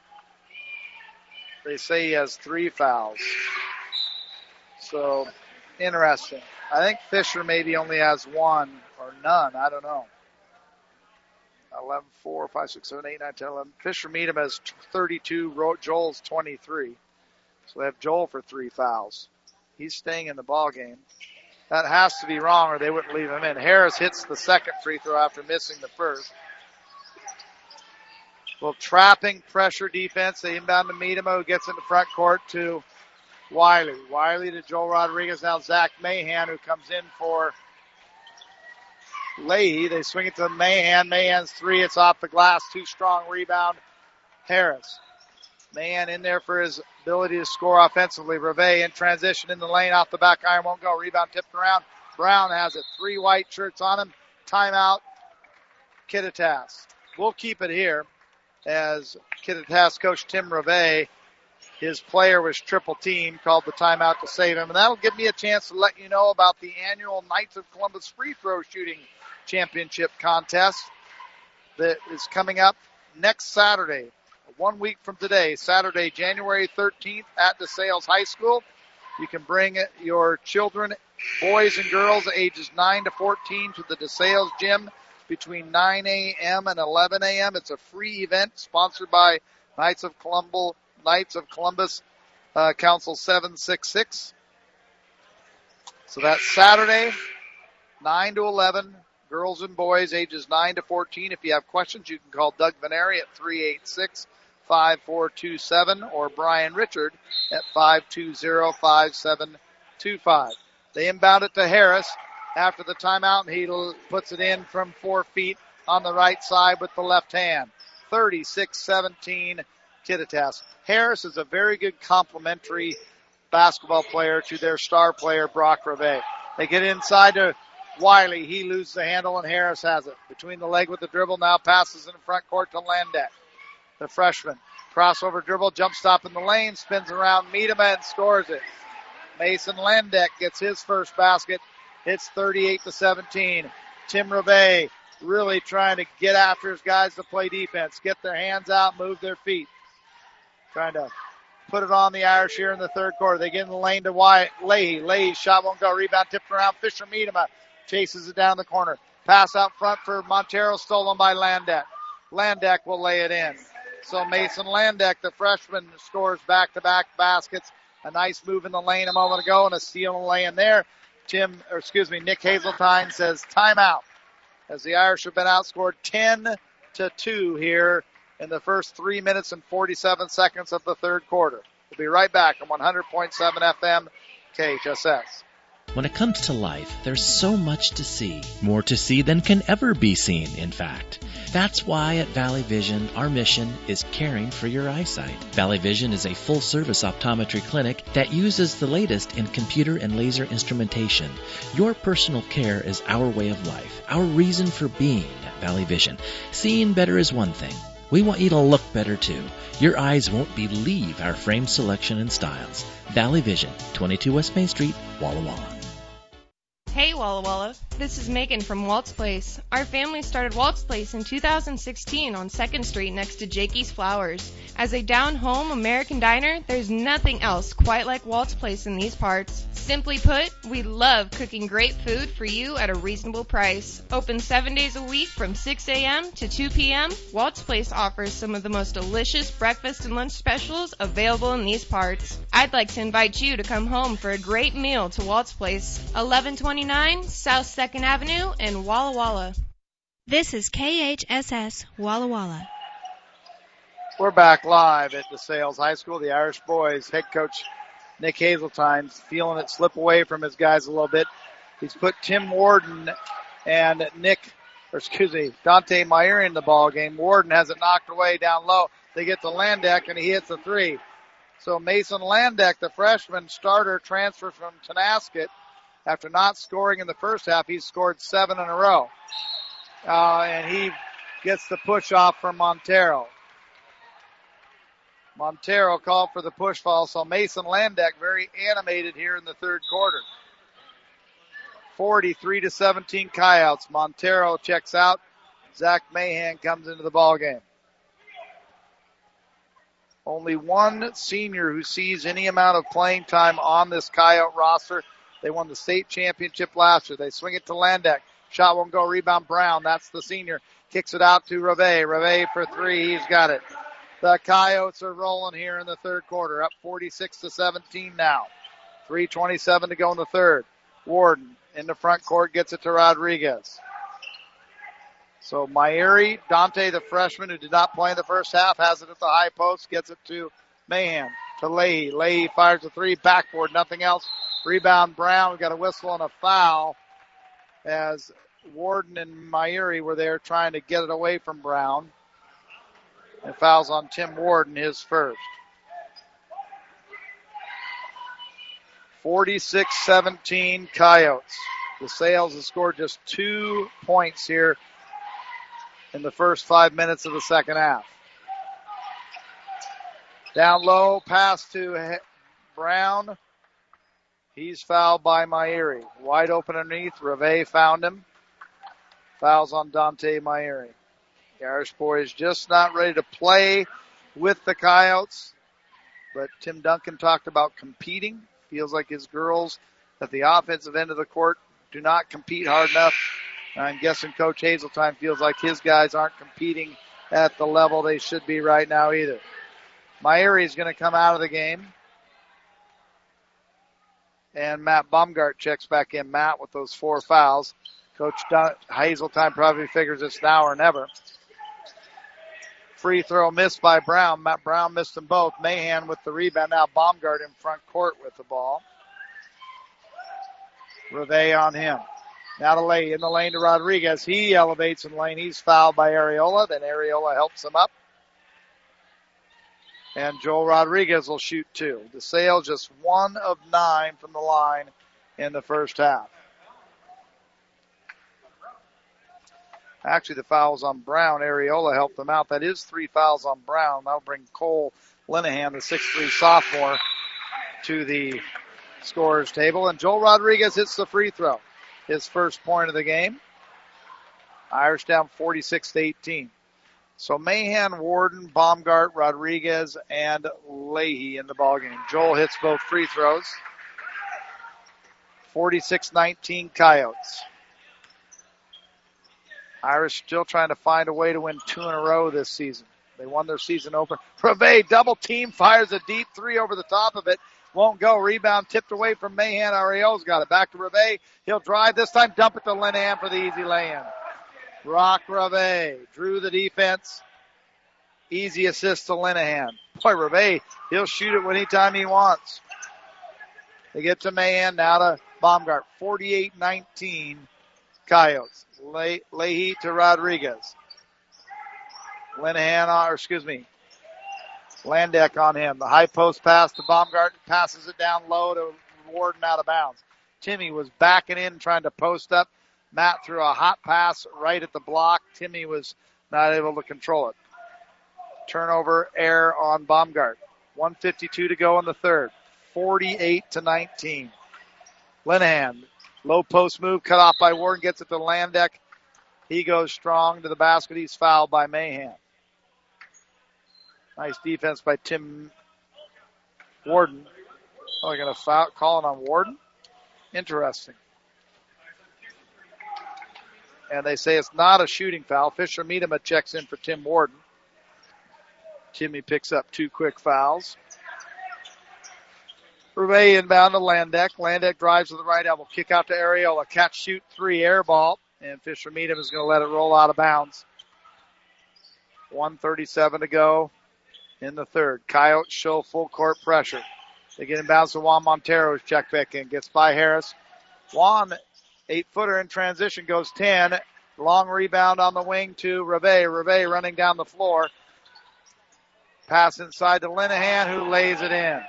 Speaker 7: They say he has three fouls. So, interesting. I think Fisher maybe only has one or none. I don't know. eleven, four, five, six, seven, eight, nine, ten, eleven. Fisher Meadham has thirty-two. Joel's twenty-three. So they have Joel for three fouls. He's staying in the ball game. That has to be wrong or they wouldn't leave him in. Harris hits the second free throw after missing the first. Well, trapping pressure defense. They inbound to Meadham, who gets in the front court to Wiley. Wiley to Joel Rodriguez. Now Zach Mahan, who comes in for Leahy. They swing it to Mahan. Mahan's three. It's off the glass. Too strong rebound. Harris. Mahan in there for his ability to score offensively. Reve in transition in the lane. Off the back iron. Won't go. Rebound tipped around. Brown has it. Three white shirts on him. Timeout. Kittitas. We'll keep it here as Kittitas coach Tim Reve, his player was triple teamed, called the timeout to save him. And that'll give me a chance to let you know about the annual Knights of Columbus free throw shooting championship contest that is coming up next Saturday, one week from today, Saturday, January thirteenth at DeSales High School. You can bring your children, boys and girls, ages nine to fourteen, to the DeSales gym between nine a.m. and eleven a.m. It's a free event sponsored by Knights of Columbus, Knights of Columbus uh, Council seven six six. So that's Saturday, nine to eleven, girls and boys ages nine to fourteen. If you have questions, you can call Doug Veneri at three eight six, five four two seven or Brian Richard at five two zero, five seven two five. They inbound it to Harris after the timeout, and he puts it in from four feet on the right side with the left hand. thirty-six seventeen, Kittitas. Harris is a very good complementary basketball player to their star player, Brock Reve. They get inside to Wiley. He loses the handle, and Harris has it. Between the leg with the dribble, now passes in the front court to Landeck, the freshman. Crossover dribble, jump stop in the lane, spins around Meadham and scores it. Mason Landeck gets his first basket. It's thirty-eight to seventeen. Tim Reve really trying to get after his guys to play defense. Get their hands out, move their feet. Trying to put it on the Irish here in the third quarter. They get in the lane to Wyatt. Leahy. Leahy shot won't go. Rebound tipped around. Fisher Meadham chases it down the corner. Pass out front for Montero, stolen by Landeck. Landeck will lay it in. So Mason Landeck, the freshman, scores back-to-back baskets. A nice move in the lane a moment ago and a steal and lay in there. Tim, or excuse me, Nick Hazeltine says timeout as the Irish have been outscored ten to two here in the first three minutes and forty-seven seconds of the third quarter. We'll be right back on one hundred point seven F M K H S S.
Speaker 4: When it comes to life, there's so much to see. More to see than can ever be seen, in fact. That's why at Valley Vision, our mission is caring for your eyesight. Valley Vision is a full-service optometry clinic that uses the latest in computer and laser instrumentation. Your personal care is our way of life, our reason for being at Valley Vision. Seeing better is one thing. We want you to look better, too. Your eyes won't believe our frame selection and styles. Valley Vision, twenty-two West Main Street, Walla Walla.
Speaker 21: Hey Walla Walla, this is Megan from Waltz Place. Our family started Waltz Place in two thousand sixteen on second Street next to Jakey's Flowers. As a down-home American diner, there's nothing else quite like Waltz Place in these parts. Simply put, we love cooking great food for you at a reasonable price. Open seven days a week from six a.m. to two p.m., Waltz Place offers some of the most delicious breakfast and lunch specials available in these parts. I'd like to invite you to come home for a great meal to Waltz Place, eleven twenty-nine South second Avenue in Walla Walla.
Speaker 6: This is K H S S Walla Walla.
Speaker 7: We're back live at DeSales High School. The Irish boys head coach Nick Hazeltine's feeling it slip away from his guys a little bit. He's put Tim Warden and Nick, or excuse me, Dante Meyer in the ball game. Warden has it knocked away down low. They get to Landeck and he hits a three. So Mason Landeck, the freshman starter, transfer from Tonasket. After not scoring in the first half, he's scored seven in a row. Uh, and he gets the push off from Montero. Montero called for the push foul, so Mason Landeck very animated here in the third quarter. forty-three to seventeen Coyotes. Montero checks out. Zach Mahan comes into the ball game. Only one senior who sees any amount of playing time on this Coyote roster. They won the state championship last year. They swing it to Landeck. Shot won't go. Rebound Brown. That's the senior. Kicks it out to Reve. Reve for three. He's got it. The Coyotes are rolling here in the third quarter. Up forty-six to seventeen now. three twenty-seven to go in the third. Warden in the front court gets it to Rodriguez. So Myeri, Dante, the freshman who did not play in the first half, has it at the high post. Gets it to Mahan. To Leahy. Leahy fires a three. Backboard. Nothing else. Rebound Brown. We've got a whistle and a foul as Warden and Myeri were there trying to get it away from Brown. And fouls on Tim Warden, his first. forty-six seventeen Coyotes. DeSales has scored just two points here in the first five minutes of the second half. Down low, pass to Brown. He's fouled by Myeri. Wide open underneath. Reve found him. Fouls on Dante Myeri. The Irish boys just not ready to play with the Coyotes. But Tim Duncan talked about competing. Feels like his girls at the offensive end of the court do not compete hard enough. I'm guessing Coach Hazeltine feels like his guys aren't competing at the level they should be right now either. Myeri is going to come out of the game. And Matt Baumgart checks back in. Matt with those four fouls. Coach Dun- Hazeltine probably figures it's now or never. Free throw missed by Brown. Matt Brown missed them both. Mahan with the rebound. Now Baumgart in front court with the ball. Reve on him. Now to Leahy in the lane to Rodriguez. He elevates in lane. He's fouled by Areola. Then Areola helps him up. And Joel Rodriguez will shoot two. DeSales just one of nine from the line in the first half. Actually, the fouls on Brown. Areola helped them out. That is three fouls on Brown. That'll bring Cole Linehan, the six three sophomore, to the scorer's table. And Joel Rodriguez hits the free throw. His first point of the game. Irish down forty-six to eighteen. So Mahan, Warden, Baumgart, Rodriguez, and Leahy in the ballgame. Joel hits both free throws. forty-six nineteen Coyotes. Irish still trying to find a way to win two in a row this season. They won their season opener. Reve double team, fires a deep three over the top of it. Won't go. Rebound tipped away from Mahan. Ariel's got it. Back to Reve. He'll drive this time. Dump it to Linehan for the easy lay-in. Brock Reve drew the defense. Easy assist to Linehan. Boy, Reve, he'll shoot it anytime he wants. They get to Mahan. Now to Baumgart, forty-eight nineteen, Coyotes. Le- Leahy to Rodriguez. Linehan, or excuse me, Landeck on him. The high post pass to Baumgart, passes it down low to Warden out of bounds. Timmy was backing in, trying to post up. Matt threw a hot pass right at the block. Timmy was not able to control it. Turnover, error on Baumgart. one fifty-two to go in the third. forty-eight to nineteen. Linehan, low post move, cut off by Warden, gets it to Landeck. He goes strong to the basket. He's fouled by Mahan. Nice defense by Tim Warden. Oh, they're going to foul, call it on Warden? Interesting. And they say it's not a shooting foul. Fisher Miedema checks in for Tim Warden. Timmy picks up two quick fouls. Rouvet inbound to Landeck. Landeck drives to the right elbow. Kick out to Areola. Catch, shoot, three, air ball. And Fisher Miedema is going to let it roll out of bounds. one thirty-seven to go in the third. Coyotes show full court pressure. They get inbounds to Juan Montero, who's checked back in. Gets by Harris. Juan, eight-footer in transition, goes ten. Long rebound on the wing to Rouvet. Rouvet running down the floor. Pass inside to Linehan, who lays it in.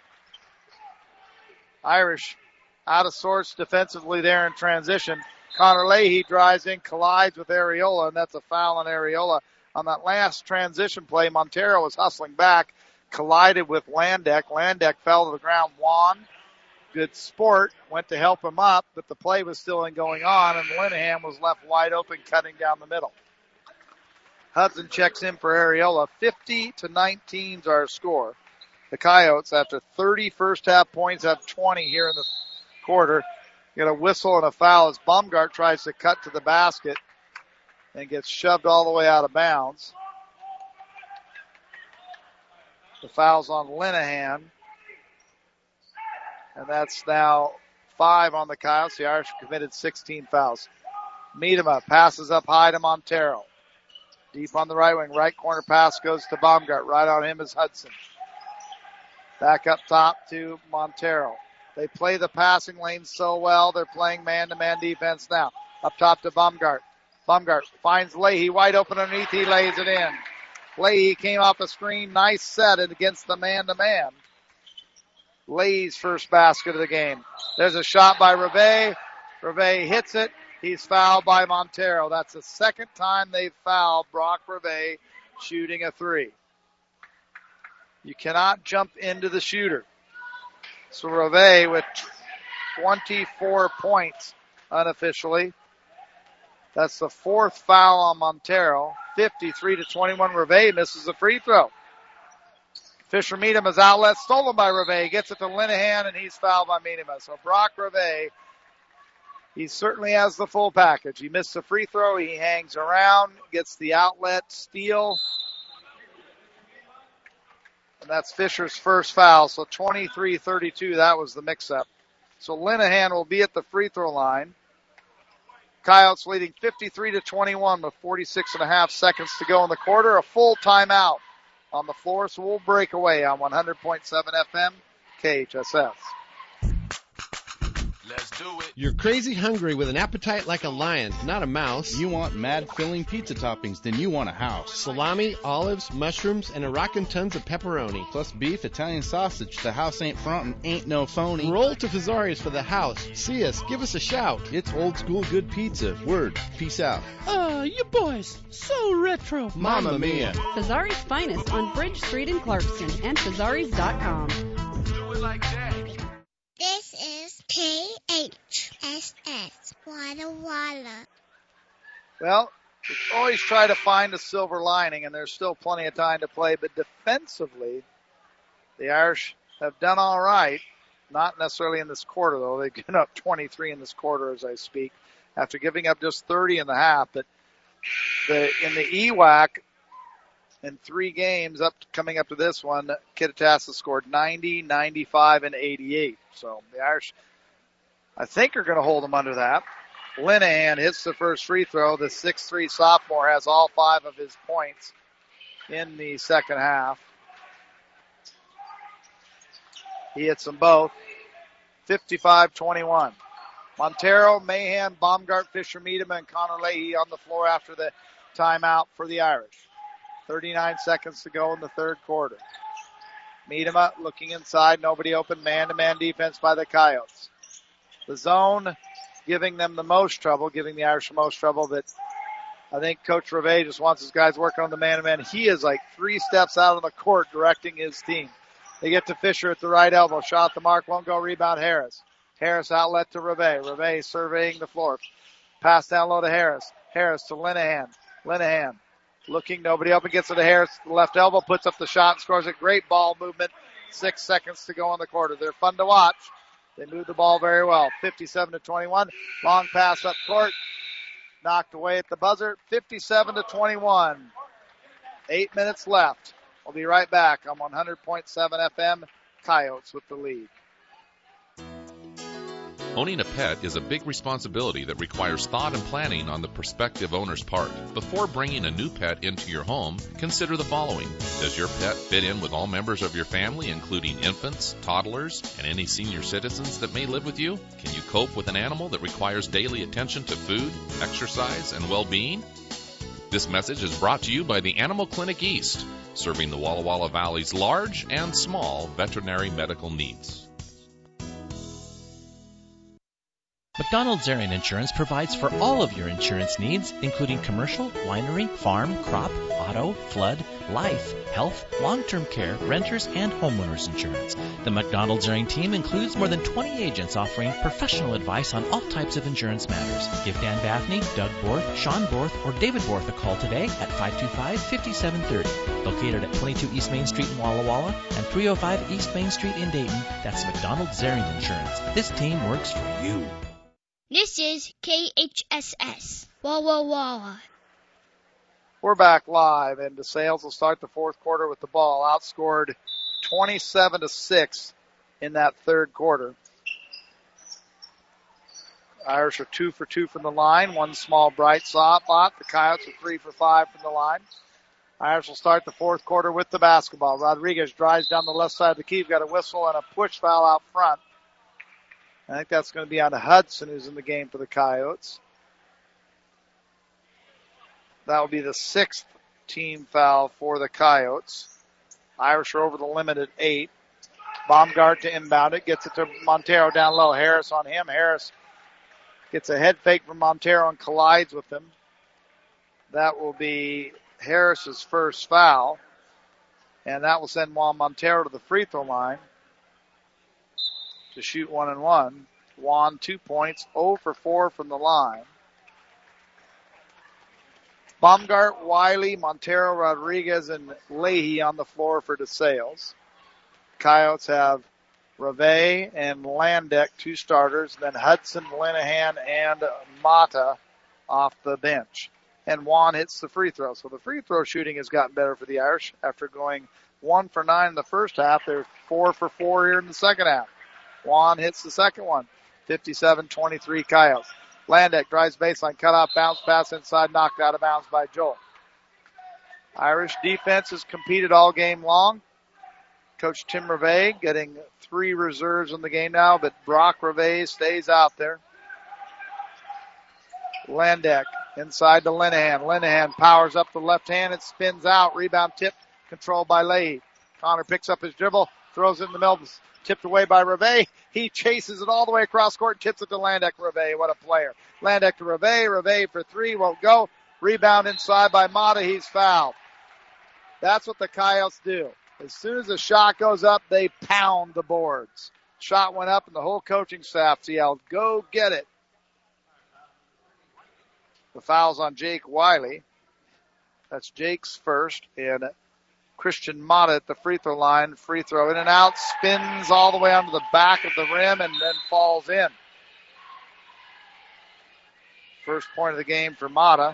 Speaker 7: Irish out of sorts defensively there in transition. Connor Leahy drives in, collides with Areola, and that's a foul on Areola. On that last transition play, Montero was hustling back, collided with Landeck. Landeck fell to the ground. Juan, good sport, went to help him up, but the play was still going on, and Linehan was left wide open, cutting down the middle. Hudson checks in for Areola. fifty to nineteen is our score. The Coyotes, after thirty first half points, have twenty here in the quarter. Get a whistle and a foul as Baumgart tries to cut to the basket and gets shoved all the way out of bounds. The foul's on Linehan. And that's now five on the Coyotes. The Irish committed sixteen fouls. Miedema passes up high to Montero. Deep on the right wing. Right corner pass goes to Baumgart. Right on him is Hudson. Back up top to Montero. They play the passing lane so well. They're playing man-to-man defense now. Up top to Baumgart. Baumgart finds Leahy wide open underneath. He lays it in. Leahy came off the screen. Nice set against the man-to-man. Leahy's first basket of the game. There's a shot by Rouvet. Rouvet hits it. He's fouled by Montero. That's the second time they've fouled Brock Rouvet shooting a three. You cannot jump into the shooter. So Rouvet with twenty-four points unofficially. That's the fourth foul on Montero. fifty-three to twenty-one. Rouvet misses the free throw. Fisher Miedema's outlet stolen by Rouvet. Gets it to Linehan, and he's fouled by Miedema. So Brock Rouvet, he certainly has the full package. He missed the free throw. He hangs around, gets the outlet, steal. And that's Fisher's first foul. So twenty-three thirty-two, that was the mix-up. So Linehan will be at the free throw line. Coyotes leading fifty-three to twenty-one with forty-six and a half seconds to go in the quarter. A full timeout on the floor, so we'll break away on one hundred point seven F M, K H S S.
Speaker 1: Let's do it.
Speaker 22: You're crazy hungry with an appetite like a lion, not a mouse.
Speaker 1: You want mad filling pizza toppings, then you want a house.
Speaker 22: Salami, olives, mushrooms, and a rockin' tons of pepperoni.
Speaker 1: Plus beef, Italian sausage. The house ain't frontin', ain't no phony.
Speaker 22: Roll to Fazari's for the house. See us, give us a shout.
Speaker 1: It's old school good pizza. Word. Peace out.
Speaker 23: Oh, you boys, so retro.
Speaker 1: Mamma mia.
Speaker 24: Fazari's finest on Bridge Street in Clarkston and Fazaris dot com.
Speaker 1: Do it like that.
Speaker 6: This is K H S S, Walla Walla.
Speaker 7: Well, we always try to find a silver lining, and there's still plenty of time to play. But defensively, the Irish have done all right. Not necessarily in this quarter, though. They've given up twenty-three in this quarter as I speak, after giving up just thirty in the half. But the, in the E W A C, in three games up coming up to this one, Kittitas scored ninety, ninety-five, and eighty-eight. So the Irish, I think, are going to hold them under that. Linehan hits the first free throw. The six three sophomore has all five of his points in the second half. He hits them both. fifty-five twenty-one. Montero, Mahan, Baumgart, Fisher, Miedema, and Connor Leahy on the floor after the timeout for the Irish. thirty-nine seconds to go in the third quarter. Miedema looking inside, nobody open, man-to-man defense by the Coyotes. The zone giving them the most trouble, giving the Irish the most trouble, but I think Coach Reve just wants his guys working on the man-to-man. He is like three steps out of the court directing his team. They get to Fisher at the right elbow. Shot at the mark, won't go, rebound Harris. Harris outlet to Reve. Reve surveying the floor. Pass down low to Harris. Harris to Linehan. Linehan looking, nobody open, gets it to Harris. Left elbow, puts up the shot, and scores a great ball movement. Six seconds to go in the quarter. They're fun to watch. They move the ball very well. fifty-seven to twenty-one. Long pass up court. Knocked away at the buzzer. fifty-seven to twenty-one. Eight minutes left. We'll be right back on one hundred point seven F M. Coyotes with the lead.
Speaker 2: Owning a pet is a big responsibility that requires thought and planning on the prospective owner's part. Before bringing a new pet into your home, consider the following. Does your pet fit in with all members of your family, including infants, toddlers, and any senior citizens that may live with you? Can you cope with an animal that requires daily attention to food, exercise, and well-being? This message is brought to you by the Animal Clinic East, serving the Walla Walla Valley's large and small veterinary medical needs.
Speaker 4: McDonald's Area Insurance provides for all of your insurance needs, including commercial, winery, farm, crop, auto, flood, life, health, long-term care, renters, and homeowners insurance. The McDonald's Area team includes more than twenty agents offering professional advice on all types of insurance matters. Give Dan Baffney, Doug Borth, Sean Borth, or David Borth a call today at five two five, five seven three zero. Located at twenty-two East Main Street in Walla Walla and three oh five East Main Street in Dayton, that's McDonald's Area Insurance. This team works for you.
Speaker 6: This is K H S S. Walla Walla.
Speaker 7: We're back live, and DeSales will start the fourth quarter with the ball. Outscored twenty-seven to six in that third quarter. Irish are two for two from the line. One small bright spot. The Coyotes are three for five from the line. Irish will start the fourth quarter with the basketball. Rodriguez drives down the left side of the key. Got a whistle and a push foul out front. I think that's going to be on Hudson, who's in the game for the Coyotes. That will be the sixth team foul for the Coyotes. Irish are over the limit at eight. Baumgart to inbound it. Gets it to Montero down low. Harris on him. Harris gets a head fake from Montero and collides with him. That will be Harris's first foul. And that will send Juan Montero to the free throw line to shoot one and one. Juan, two points, zero for four from the line. Baumgart, Wiley, Montero, Rodriguez, and Leahy on the floor for DeSales. Coyotes have Reve and Landek, two starters, then Hudson, Linehan, and Mata off the bench. And Juan hits the free throw. So the free throw shooting has gotten better for the Irish. After going one for nine in the first half, they're four for four here in the second half. Juan hits the second one. fifty-seven twenty-three Coyotes. Landek drives baseline, cut off, bounce pass inside, knocked out of bounds by Joel. Irish defense has competed all game long. Coach Tim Reve getting three reserves in the game now, but Brock Reve stays out there. Landek inside to Linehan. Linehan powers up the left hand. It spins out. Rebound tip controlled by Leahy. Connor picks up his dribble, throws it in the middle. Tipped away by Reve. He chases it all the way across court, tips it to Landek. Reve, what a player. Landek to Reve. Reve for three, won't go. Rebound inside by Mata. He's fouled. That's what the Coyotes do. As soon as the shot goes up, they pound the boards. Shot went up, and the whole coaching staff yelled, "Go get it." The foul's on Jake Wiley. That's Jake's first, and Christian Mata at the free throw line. Free throw in and out, spins all the way onto the back of the rim and then falls in. First point of the game for Mata.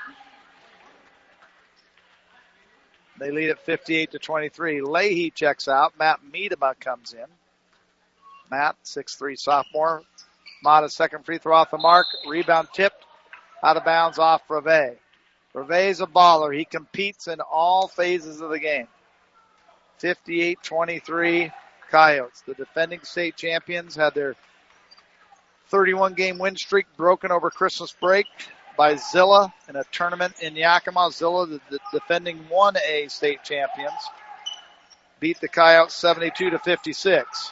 Speaker 7: They lead at fifty-eight to twenty-three. Leahy checks out. Matt Miedema comes in. Matt, six three sophomore. Mata's second free throw off the mark. Rebound tipped out of bounds off Reve. Reve's a baller. He competes in all phases of the game. fifty-eight twenty-three. Coyotes. The defending state champions had their thirty-one game win streak broken over Christmas break by Zilla in a tournament in Yakima. Zilla, the, the defending one A state champions, beat the Coyotes seventy-two to fifty-six.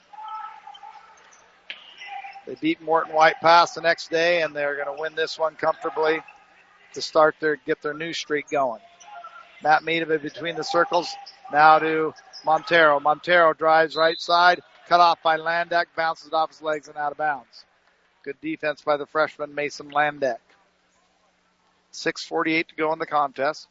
Speaker 7: They beat Morton White Pass the next day, and they're going to win this one comfortably to start their, get their new streak going. Matt Meadham between the circles. Now to Montero. Montero drives right side. Cut off by Landeck. Bounces it off his legs and out of bounds. Good defense by the freshman Mason Landeck. six forty-eight to go in the contest.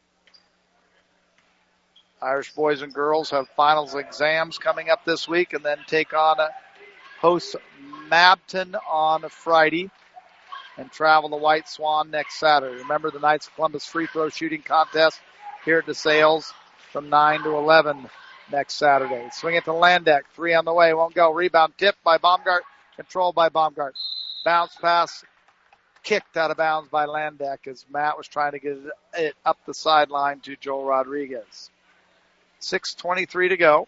Speaker 7: Irish boys and girls have finals exams coming up this week and then take on a host Mabton on Friday and travel to White Swan next Saturday. Remember the Knights of Columbus free throw shooting contest here at DeSales from nine to eleven next Saturday. Swing it to Landeck. Three on the way. Won't go. Rebound tipped by Baumgart. Controlled by Baumgart. Bounce pass kicked out of bounds by Landeck as Matt was trying to get it up the sideline to Joel Rodriguez. six twenty-three to go.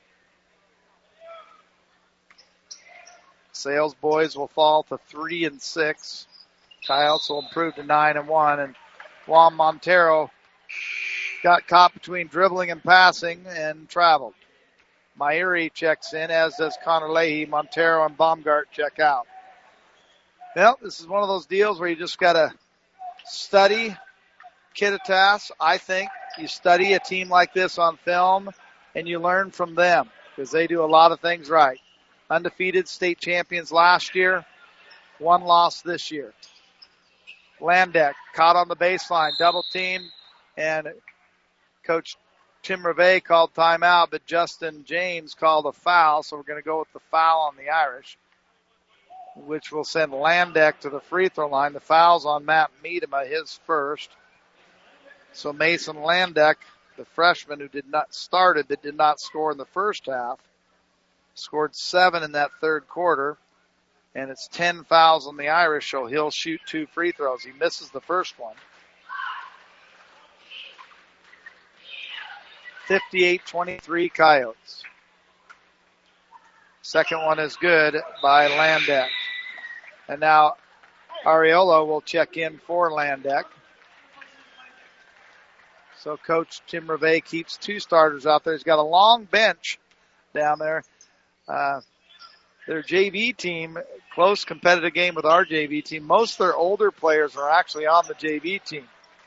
Speaker 7: Sales boys will fall to three and six. Coyotes will improve to nine and one. And Juan Montero got caught between dribbling and passing and traveled. Myrie checks in, as does Connor Leahy. Montero and Baumgart check out. Well, this is one of those deals where you just got to study Kittitas. I think you study a team like this on film and you learn from them because they do a lot of things right. Undefeated state champions last year, one loss this year. Landeck caught on the baseline, double team, and Coach Tim Reve called timeout, but Justin James called a foul, so we're going to go with the foul on the Irish, which will send Landeck to the free throw line. The foul's on Matt Meadema, his first. So Mason Landeck, the freshman who did not started but did not score in the first half, scored seven in that third quarter, and it's ten fouls on the Irish, so he'll shoot two free throws. He misses the first one. fifty-eight twenty-three Coyotes. Second one is good by Landeck. And now Ariola will check in for Landeck. So Coach Tim Reve keeps two starters out there. He's got a long bench down there. Uh, their J V team, close competitive game with our J V team. Most of their older players are actually on the J V team.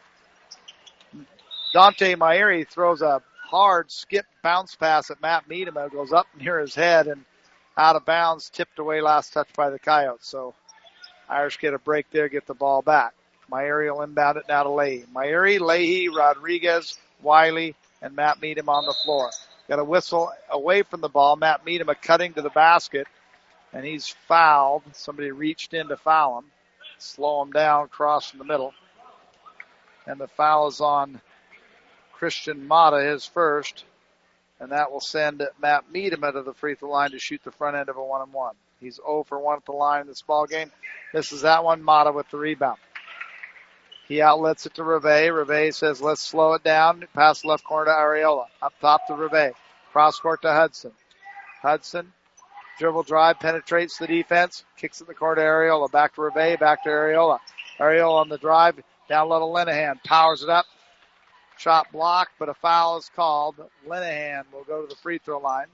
Speaker 7: Dante Myrie throws a hard skip bounce pass at Matt Meadema. It goes up near his head and out of bounds, tipped away last touch by the Coyotes. So Irish get a break there, get the ball back. Myrie will inbound it now to Leahy. Myrie, Leahy, Rodriguez, Wiley, and Matt Meadema on the floor. Got a whistle away from the ball. Matt Meadema cutting to the basket, and he's fouled. Somebody reached in to foul him. Slow him down, cross in the middle. And the foul is on Christian Mata, his first. And that will send Matt Meadema to the free throw line to shoot the front end of a one and one. He's zero for one at the line in this ball game. Misses that one. Mata with the rebound. He outlets it to Reve. Reve says, let's slow it down. Pass left corner to Ariola. Up top to Reve. Cross court to Hudson. Hudson, dribble drive, penetrates the defense. Kicks it in the corner to Ariola. Back to Reve, back to Ariola. Ariola on the drive. Down low to Linehan. Powers it up. Shot blocked, but a foul is called. Linehan will go to the free throw line.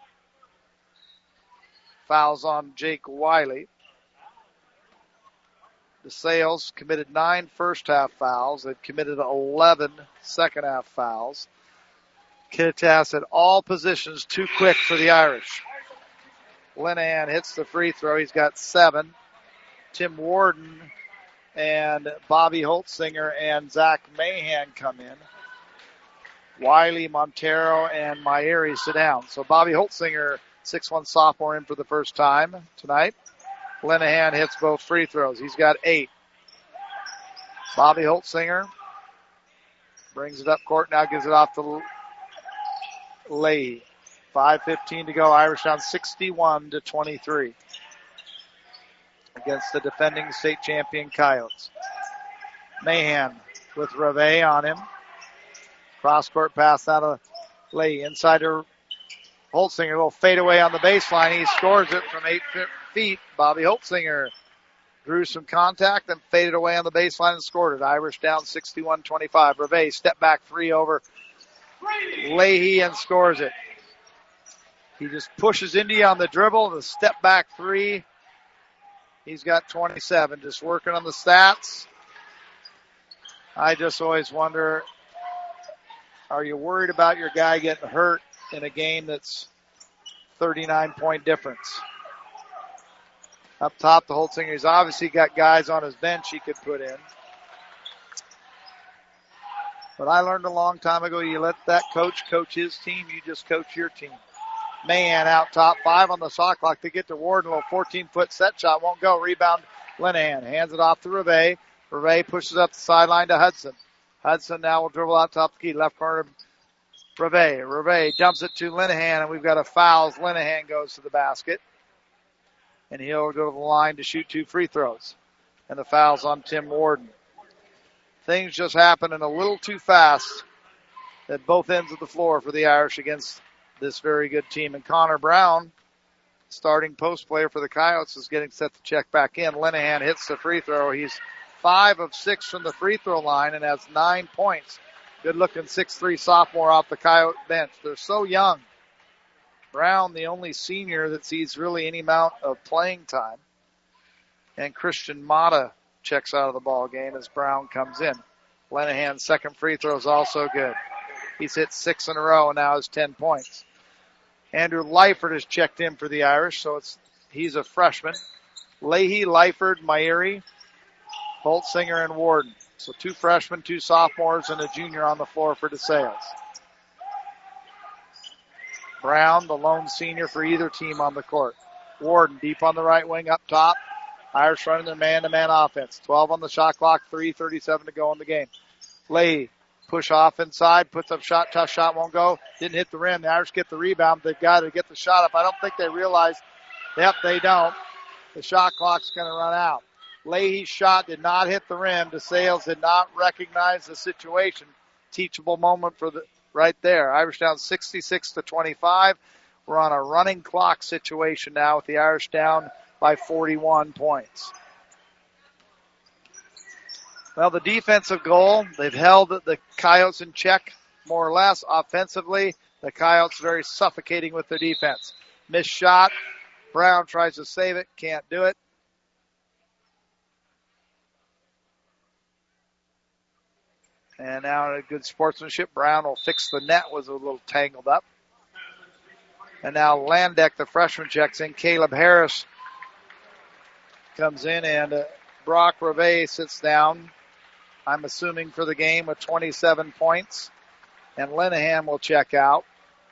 Speaker 7: Fouls on Jake Wiley. DeSales committed nine first half fouls. They've committed eleven second half fouls. Kittitas at all positions too quick for the Irish. Linehan hits the free throw. He's got seven. Tim Warden and Bobby Holtzinger and Zach Mahan come in. Wiley, Montero, and Myrie sit down. So Bobby Holtzinger, six one sophomore, in for the first time tonight. Linehan hits both free throws. He's got eight. Bobby Holtzinger brings it up court, now gives it off to Leahy. five fifteen to go. Irish down sixty-one to twenty-three against the defending state champion Coyotes. Mahan with Reve on him. Cross court pass out of Leahy. Inside to Holtzinger, a little fadeaway on the baseline. He scores it from eight feet. Bobby Holtzinger drew some contact and faded away on the baseline and scored it. Irish down sixty-one twenty-five. Reve step back three over Leahy and scores it. He just pushes Indy on the dribble. The step back three. He's got twenty-seven. Just working on the stats. I just always wonder, are you worried about your guy getting hurt in a game that's thirty-nine point difference? Up top, the Holtzinger, he's obviously got guys on his bench he could put in. But I learned a long time ago, you let that coach coach his team, you just coach your team. Mahan out top, five on the shot clock to get to Warden. A little fourteen-foot set shot, won't go. Rebound, Linehan hands it off to Reve. Reve pushes up the sideline to Hudson. Hudson now will dribble out top the key, left corner. Reve, Reve dumps it to Linehan, and we've got a foul as Linehan goes to the basket. And he'll go to the line to shoot two free throws. And the foul's on Tim Warden. Things just happening a little too fast at both ends of the floor for the Irish against this very good team. And Connor Brown, starting post player for the Coyotes, is getting set to check back in. Linehan hits the free throw. He's five of six from the free throw line and has nine points. Good looking six three sophomore off the Coyote bench. They're so young. Brown, the only senior that sees really any amount of playing time. And Christian Mata checks out of the ball game as Brown comes in. Linehan's second free throw is also good. He's hit six in a row and now has ten points. Andrew Leifert has checked in for the Irish, so it's he's a freshman. Leahy, Leifert, Myeri, Holtzinger, and Warden. So two freshmen, two sophomores, and a junior on the floor for DeSales. Brown, the lone senior for either team on the court. Warden deep on the right wing up top. Irish running their man-to-man offense. twelve on the shot clock, three thirty-seven to go in the game. Leahy, push off inside, puts up shot, tough shot, won't go. Didn't hit the rim. The Irish get the rebound. They've got to get the shot up. I don't think they realize, yep, they don't. The shot clock's going to run out. Leahy's shot did not hit the rim. DeSales did not recognize the situation. Teachable moment for the right there. Irish down sixty-six to twenty-five. We're on a running clock situation now with the Irish down by forty-one points. Well, the defensive goal, they've held the Coyotes in check more or less offensively. The Coyotes very suffocating with their defense. Missed shot. Brown tries to save it. Can't do it. And now a good sportsmanship. Brown will fix the net. Was a little tangled up. And now Landeck, the freshman, checks in. Caleb Harris comes in, and uh, Brock Reve sits down, I'm assuming, for the game with twenty-seven points. And Linehan will check out.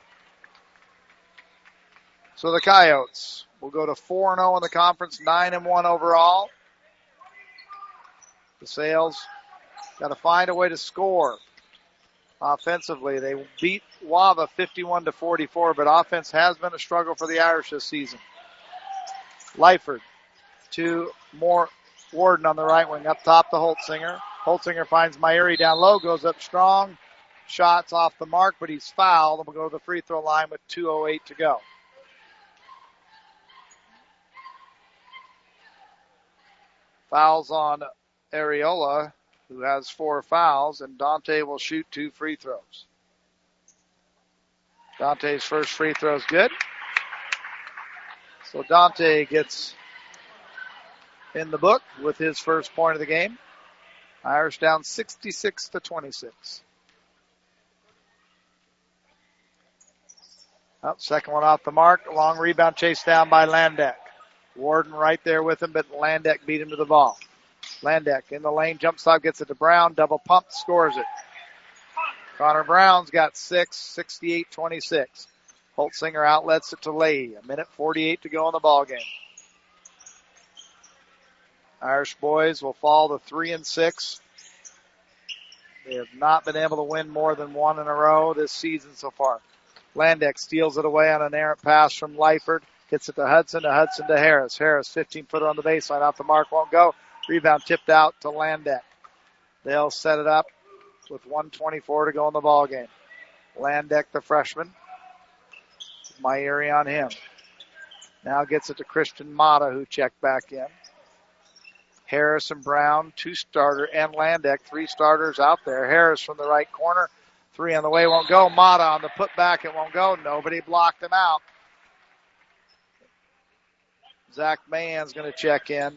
Speaker 7: So the Coyotes will go to four and oh in the conference, nine and one overall. The Sails got to find a way to score offensively. They beat Wava fifty-one to forty-four, but offense has been a struggle for the Irish this season. Leifert to more Warden on the right wing. Up top to Holtzinger. Holtzinger finds Myeri down low, goes up strong. Shots off the mark, but he's fouled. And we'll go to the free throw line with two oh eight to go. Fouls on Areola, who has four fouls, and Dante will shoot two free throws. Dante's first free throw is good. So Dante gets in the book with his first point of the game. Irish down sixty-six to twenty-six. Oh, second one off the mark. Long rebound chased down by Landeck. Warden right there with him, but Landeck beat him to the ball. Landeck in the lane, jump stop, gets it to Brown, double pump, scores it. Connor Brown's got six, sixty-eight twenty-six. Holtzinger outlets it to Leahy. A minute forty-eight to go in the ball game. Irish boys will fall to three and six. They have not been able to win more than one in a row this season so far. Landeck steals it away on an errant pass from Leifert. Gets it to Hudson, to Hudson to Harris. Harris, fifteen-footer on the baseline, off the mark, won't go. Rebound tipped out to Landeck. They'll set it up with one twenty-four to go in the ball game. Landeck, the freshman. Myeri on him. Now gets it to Christian Mata, who checked back in. Harris and Brown, two starter, and Landeck, three starters out there. Harris from the right corner. Three on the way, won't go. Mata on the putback, it won't go. Nobody blocked him out. Zach Mahan's going to check in.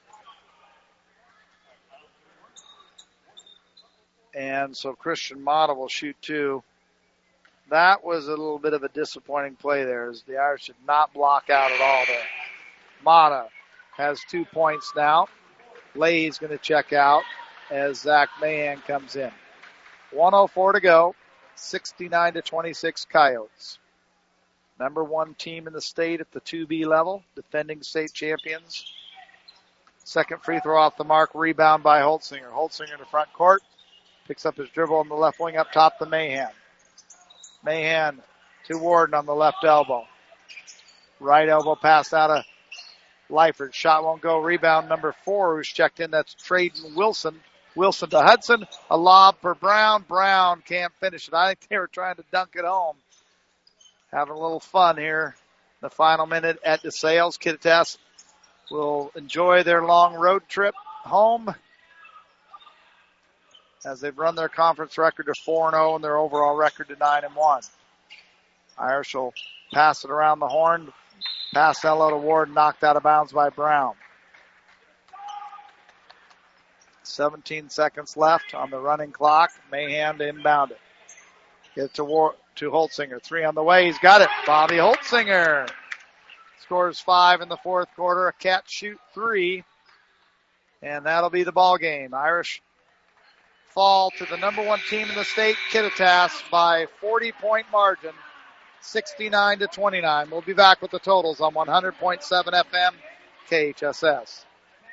Speaker 7: And so Christian Mata will shoot two. That was a little bit of a disappointing play there, as the Irish did not block out at all there. Mata has two points now. Lay's going to check out as Zach Mahan comes in. one oh four to go. sixty-nine to twenty-six Coyotes. Number one team in the state at the two B level. Defending state champions. Second free throw off the mark. Rebound by Holtzinger. Holtzinger in the front court. Picks up his dribble on the left wing up top to Mahan. Mahan to Warden on the left elbow. Right elbow pass out of Lyford. Shot won't go. Rebound number four who's checked in. That's Traden Wilson. Wilson to Hudson. A lob for Brown. Brown can't finish it. I think they were trying to dunk it home. Having a little fun here. The final minute at DeSales. Kittitas will enjoy their long road trip home as they've run their conference record to four and oh and their overall record to nine and one. Irish will pass it around the horn. Pass hello to Ward, knocked out of bounds by Brown. seventeen seconds left on the running clock. Mahan to inbound it. Get it to Ward, to Holtzinger. Three on the way. He's got it. Bobby Holtzinger scores five in the fourth quarter. A catch shoot three. And that'll be the ball game. Irish fall to the number one team in the state, Kittitas, by forty point margin, sixty-nine to twenty-nine. We'll be back with the totals on one hundred point seven F M, K H S S.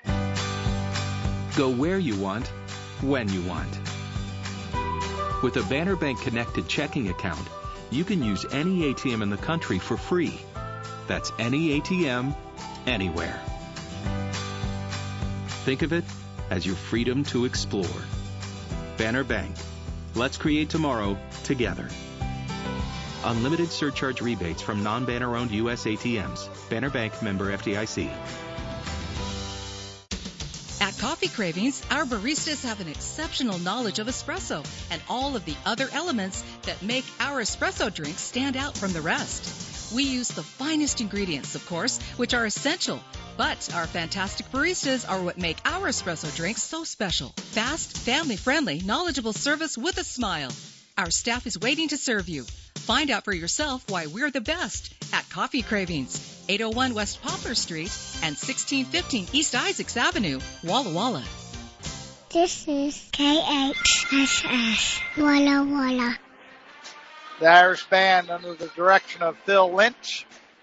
Speaker 5: Go where you want, when you want. With a Banner Bank connected checking account, you can use any A T M in the country for free. That's any A T M, anywhere. Think of it as your freedom to explore. Banner Bank. Let's create tomorrow together. Unlimited surcharge rebates from non-Banner owned U S A T Ms. Banner Bank, member F D I C.
Speaker 8: At Coffee Cravings, our baristas have an exceptional knowledge of espresso and all of the other elements that make our espresso drinks stand out from the rest. We use the finest ingredients, of course, which are essential. But our fantastic baristas are what make our espresso drinks so special. Fast, family-friendly, knowledgeable service with a smile. Our staff is waiting to serve you. Find out for yourself why we're the best at Coffee Cravings, eight oh one West Poplar Street and sixteen fifteen East Isaacs Avenue, Walla Walla.
Speaker 6: This is K H S S, Walla Walla.
Speaker 7: The Irish band under the direction of Phil Lynch,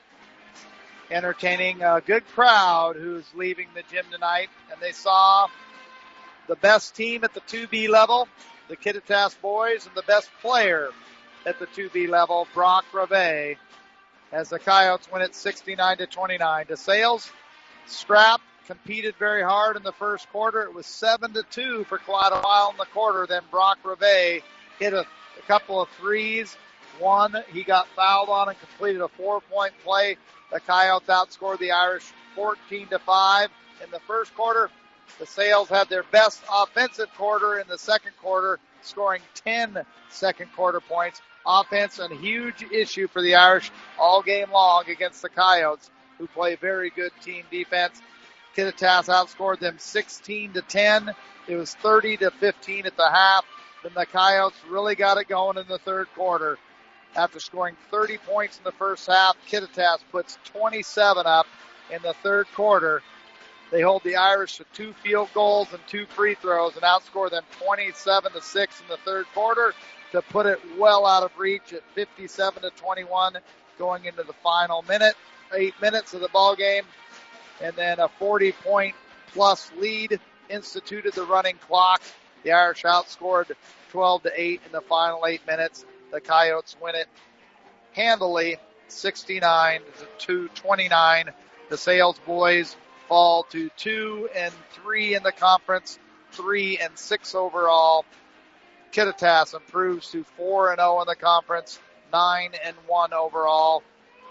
Speaker 7: entertaining a good crowd who's leaving the gym tonight. And they saw the best team at the two B level, the Kittitas boys, and the best player at the two B level, Brock Reve, as the Coyotes win it sixty-nine to twenty-nine. DeSales scrapped, competed very hard in the first quarter. It was seven to two for quite a while in the quarter. Then Brock Reve hit a, a couple of threes. One, he got fouled on and completed a four-point play. The Coyotes outscored the Irish fourteen to five in the first quarter. The Sails had their best offensive quarter in the second quarter, scoring ten second quarter points. Offense, a huge issue for the Irish all game long against the Coyotes, who play very good team defense. Kittitas outscored them sixteen to ten. It was thirty to fifteen at the half. Then the Coyotes really got it going in the third quarter. After scoring thirty points in the first half, Kittitas puts twenty-seven up in the third quarter. They hold the Irish to two field goals and two free throws and outscore them twenty-seven to six in the third quarter to put it well out of reach at fifty-seven to twenty-one going into the final minute, eight minutes of the ball game. And then a forty point plus lead instituted the running clock. The Irish outscored twelve to eight in the final eight minutes. The Coyotes win it handily, sixty-nine to twenty-nine. The Sails boys fall to two and three in the conference, three and six overall. Kittitas improves to four and zero in the conference, nine and one overall.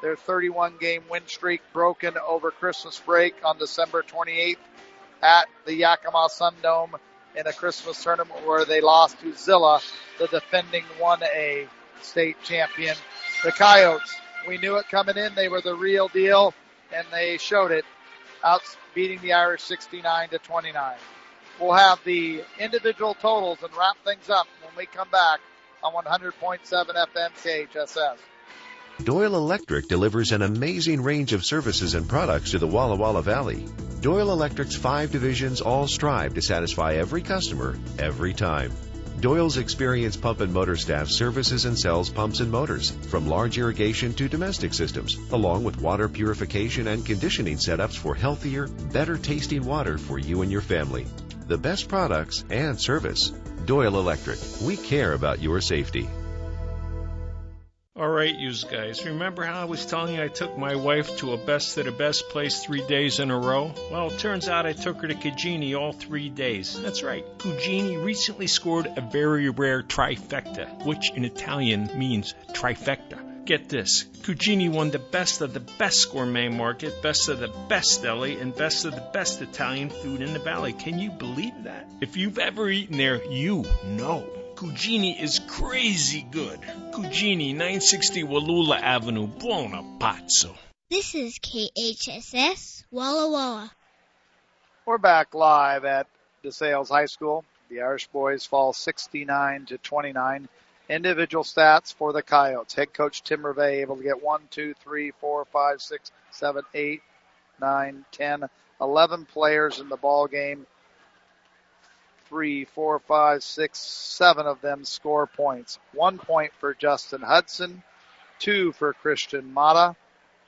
Speaker 7: Their thirty-one game win streak broken over Christmas break on December twenty-eighth at the Yakima Sun Dome in a Christmas tournament where they lost to Zilla, the defending one A state champion. The Coyotes, we knew it coming in. They were the real deal, and they showed it, out beating the Irish sixty-nine to twenty-nine. We'll have the individual totals and wrap things up when we come back on one hundred point seven F M K H S S.
Speaker 9: Doyle Electric delivers an amazing range of services and products to the Walla Walla Valley. Doyle Electric's five divisions all strive to satisfy every customer, every time. Doyle's experienced pump and motor staff services and sells pumps and motors, from large irrigation to domestic systems, along with water purification and conditioning setups for healthier, better tasting water for you and your family. The best products and service. Doyle Electric. We care about your safety.
Speaker 11: All right, you guys, remember how I was telling you I took my wife to a best of the best place three days in a row? Well, it turns out I took her to Cugini all three days. That's right, Cugini recently scored a very rare trifecta, which in Italian means trifecta. Get this, Cugini won the best of the best gourmet market, best of the best deli, and best of the best Italian food in the valley. Can you believe that? If you've ever eaten there, you know. Cugini is crazy good. Cugini, nine sixty Wallula Avenue, Buona Pazzo.
Speaker 6: This is K H S S Walla Walla.
Speaker 7: We're back live at DeSales High School. The Irish boys fall sixty-nine to twenty-nine. Individual stats for the Coyotes. Head coach Tim Reve able to get one, two, three, four, five, six, seven, eight, nine, ten, eleven players in the ball game. Three, four, five, six, seven of them score points. One point for Justin Hudson, two for Christian Mata,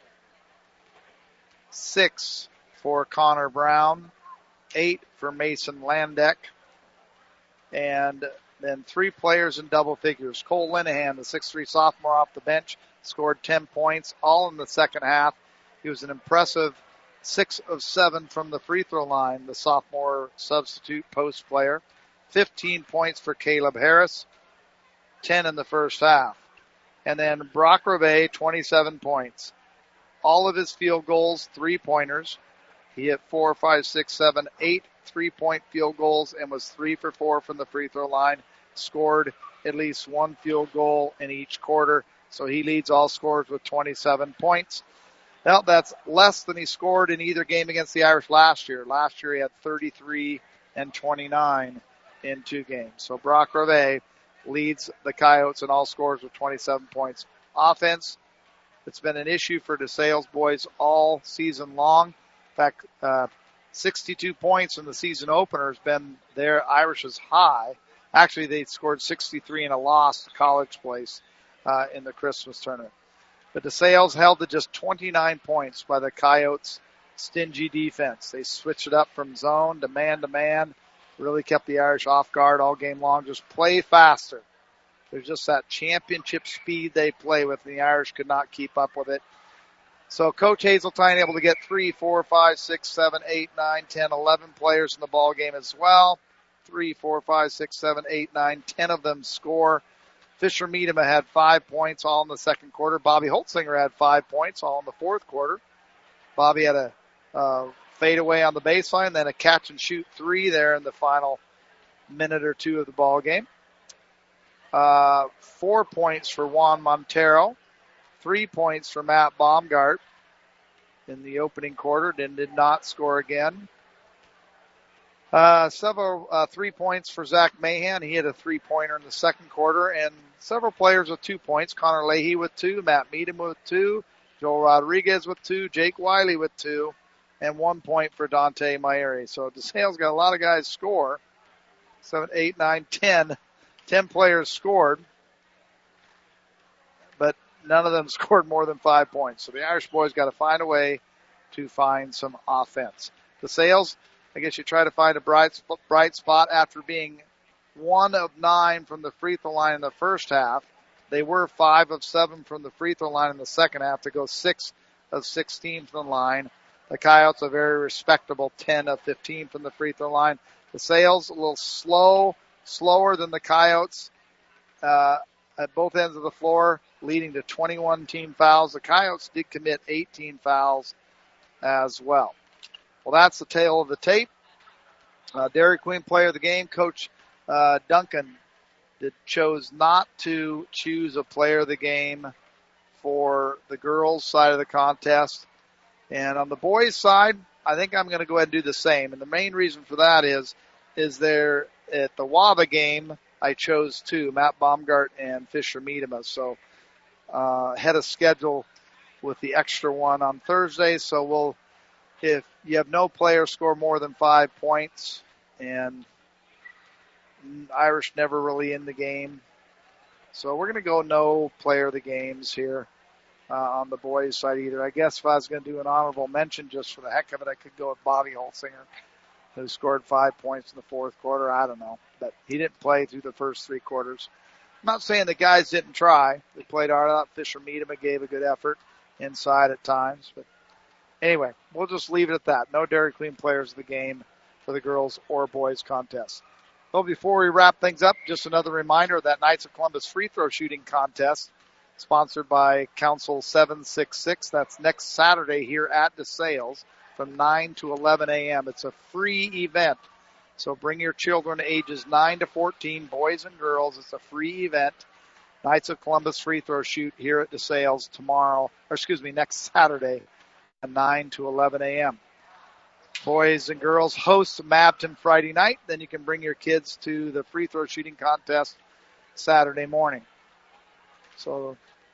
Speaker 7: six for Connor Brown, eight for Mason Landeck, and then three players in double figures. Cole Linehan, the six three sophomore off the bench, scored ten points, all in the second half. He was an impressive six of seven from the free throw line, the sophomore substitute post player. fifteen points for Caleb Harris, ten in the first half. And then Brock Reve, twenty-seven points. All of his field goals, three-pointers. He hit four, five, six, seven, eight three-point field goals and was three for four from the free throw line. Scored at least one field goal in each quarter. So he leads all scorers with twenty-seven points. Now, that's less than he scored in either game against the Irish last year. Last year he had thirty-three and twenty-nine in two games. So Brock Reve leads the Coyotes in all scores with twenty-seven points. Offense, it's been an issue for DeSales boys all season long. In fact, uh, sixty-two points in the season opener has been their Irish's high. Actually, they scored sixty-three in a loss to College Place uh, in the Christmas tournament. But DeSales held to just twenty-nine points by the Coyotes' stingy defense. They switched it up from zone to man-to-man, really kept the Irish off guard all game long. Just play faster. There's just that championship speed they play with, and the Irish could not keep up with it. So Coach Hazeltine able to get three, four, five, six, seven, eight, nine, ten, eleven players in the ball game as well. Three, four, five, six, seven, eight, nine, ten of them score. Fisher Miedema had five points all in the second quarter. Bobby Holtzinger had five points all in the fourth quarter. Bobby had a uh, fadeaway on the baseline, then a catch and shoot three there in the final minute or two of the ball game. Uh, four points for Juan Montero. Three points for Matt Baumgart in the opening quarter. Then did not score again. Uh, several, uh, three points for Zach Mahan. He had a three-pointer in the second quarter, and several players with two points. Connor Leahy with two, Matt Miedema with two, Joel Rodriguez with two, Jake Wiley with two, and one point for Dante Maeri. So DeSales got a lot of guys score. Seven, eight, nine, ten. Ten players scored, but none of them scored more than five points. So the Irish boys got to find a way to find some offense. DeSales, I guess you try to find a bright, bright spot after being one of nine from the free throw line in the first half. They were five of seven from the free throw line in the second half to go six of sixteen from the line. The Coyotes a very respectable ten of fifteen from the free throw line. DeSales a little slow, slower than the Coyotes uh, at both ends of the floor. leading to twenty-one team fouls. The Coyotes did commit eighteen fouls as well. Well, that's the tale of the tape. Uh, Dairy Queen player of the game, Coach uh, Duncan, did, chose not to choose a player of the game for the girls' side of the contest. And on the boys' side, I think I'm going to go ahead and do the same. And the main reason for that is, is there at the W A B A game, I chose two, Matt Baumgart and Fisher Miedema. So, uh, ahead of schedule with the extra one on Thursday. So we'll, if you have no player score more than five points, and Irish never really in the game. So we're going to go no player of the games here. Uh, on the boys' side either. I guess if I was going to do an honorable mention just for the heck of it, I could go with Bobby Holsinger, who scored five points in the fourth quarter. I don't know. But he didn't play through the first three quarters. I'm not saying the guys didn't try. They played hard. I thought Fisher Miedema gave a good effort inside at times. But anyway, we'll just leave it at that. No Dairy Queen players of the game for the girls or boys contest. Well, before we wrap things up, just another reminder of that Knights of Columbus free throw shooting contest, sponsored by Council seven six six. That's next Saturday here at DeSales from nine to eleven a.m. It's a free event. So bring your children ages nine to fourteen, boys and girls. It's a free event. Knights of Columbus free throw shoot here at DeSales tomorrow, or excuse me, next Saturday at nine to eleven a.m. Boys and girls host Mabton Friday night. Then you can bring your kids to the free throw shooting contest Saturday morning. So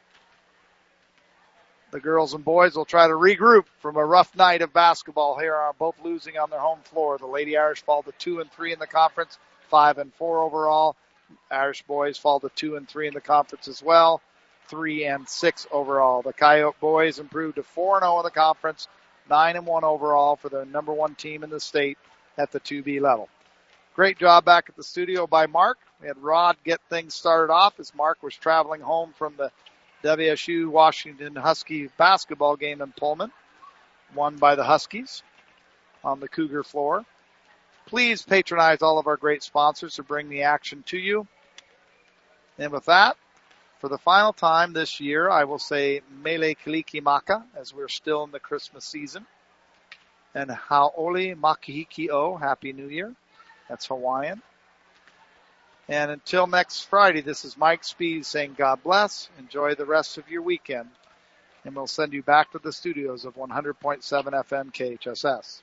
Speaker 7: the girls and boys will try to regroup from a rough night of basketball here, are both losing on their home floor. The Lady Irish fall to two and three in the conference, five and four overall. Irish boys fall to two and three in the conference as well, three and six overall. The Coyote boys improved to four and zero in the conference, nine and one overall for the number one team in the state at the two B level. Great job back at the studio by Mark. We had Rod get things started off as Mark was traveling home from the W S U Washington Husky basketball game in Pullman, won by the Huskies on the Cougar floor. Please patronize all of our great sponsors to bring the action to you. And with that, for the final time this year, I will say Mele Kalikimaka, as we're still in the Christmas season. And Haole Makihiki O, Happy New Year. That's Hawaiian. And until next Friday, this is Mike Speed saying God bless. Enjoy the rest of your weekend. And we'll send you back to the studios of one hundred point seven F M K H S S.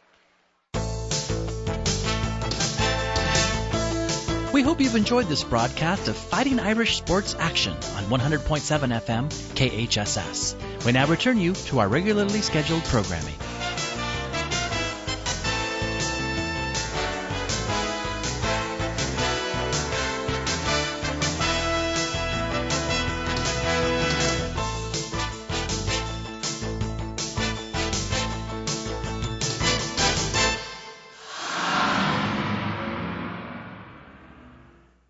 Speaker 4: We hope you've enjoyed this broadcast of Fighting Irish Sports Action on one hundred point seven F M K H S S. We now return you to our regularly scheduled programming.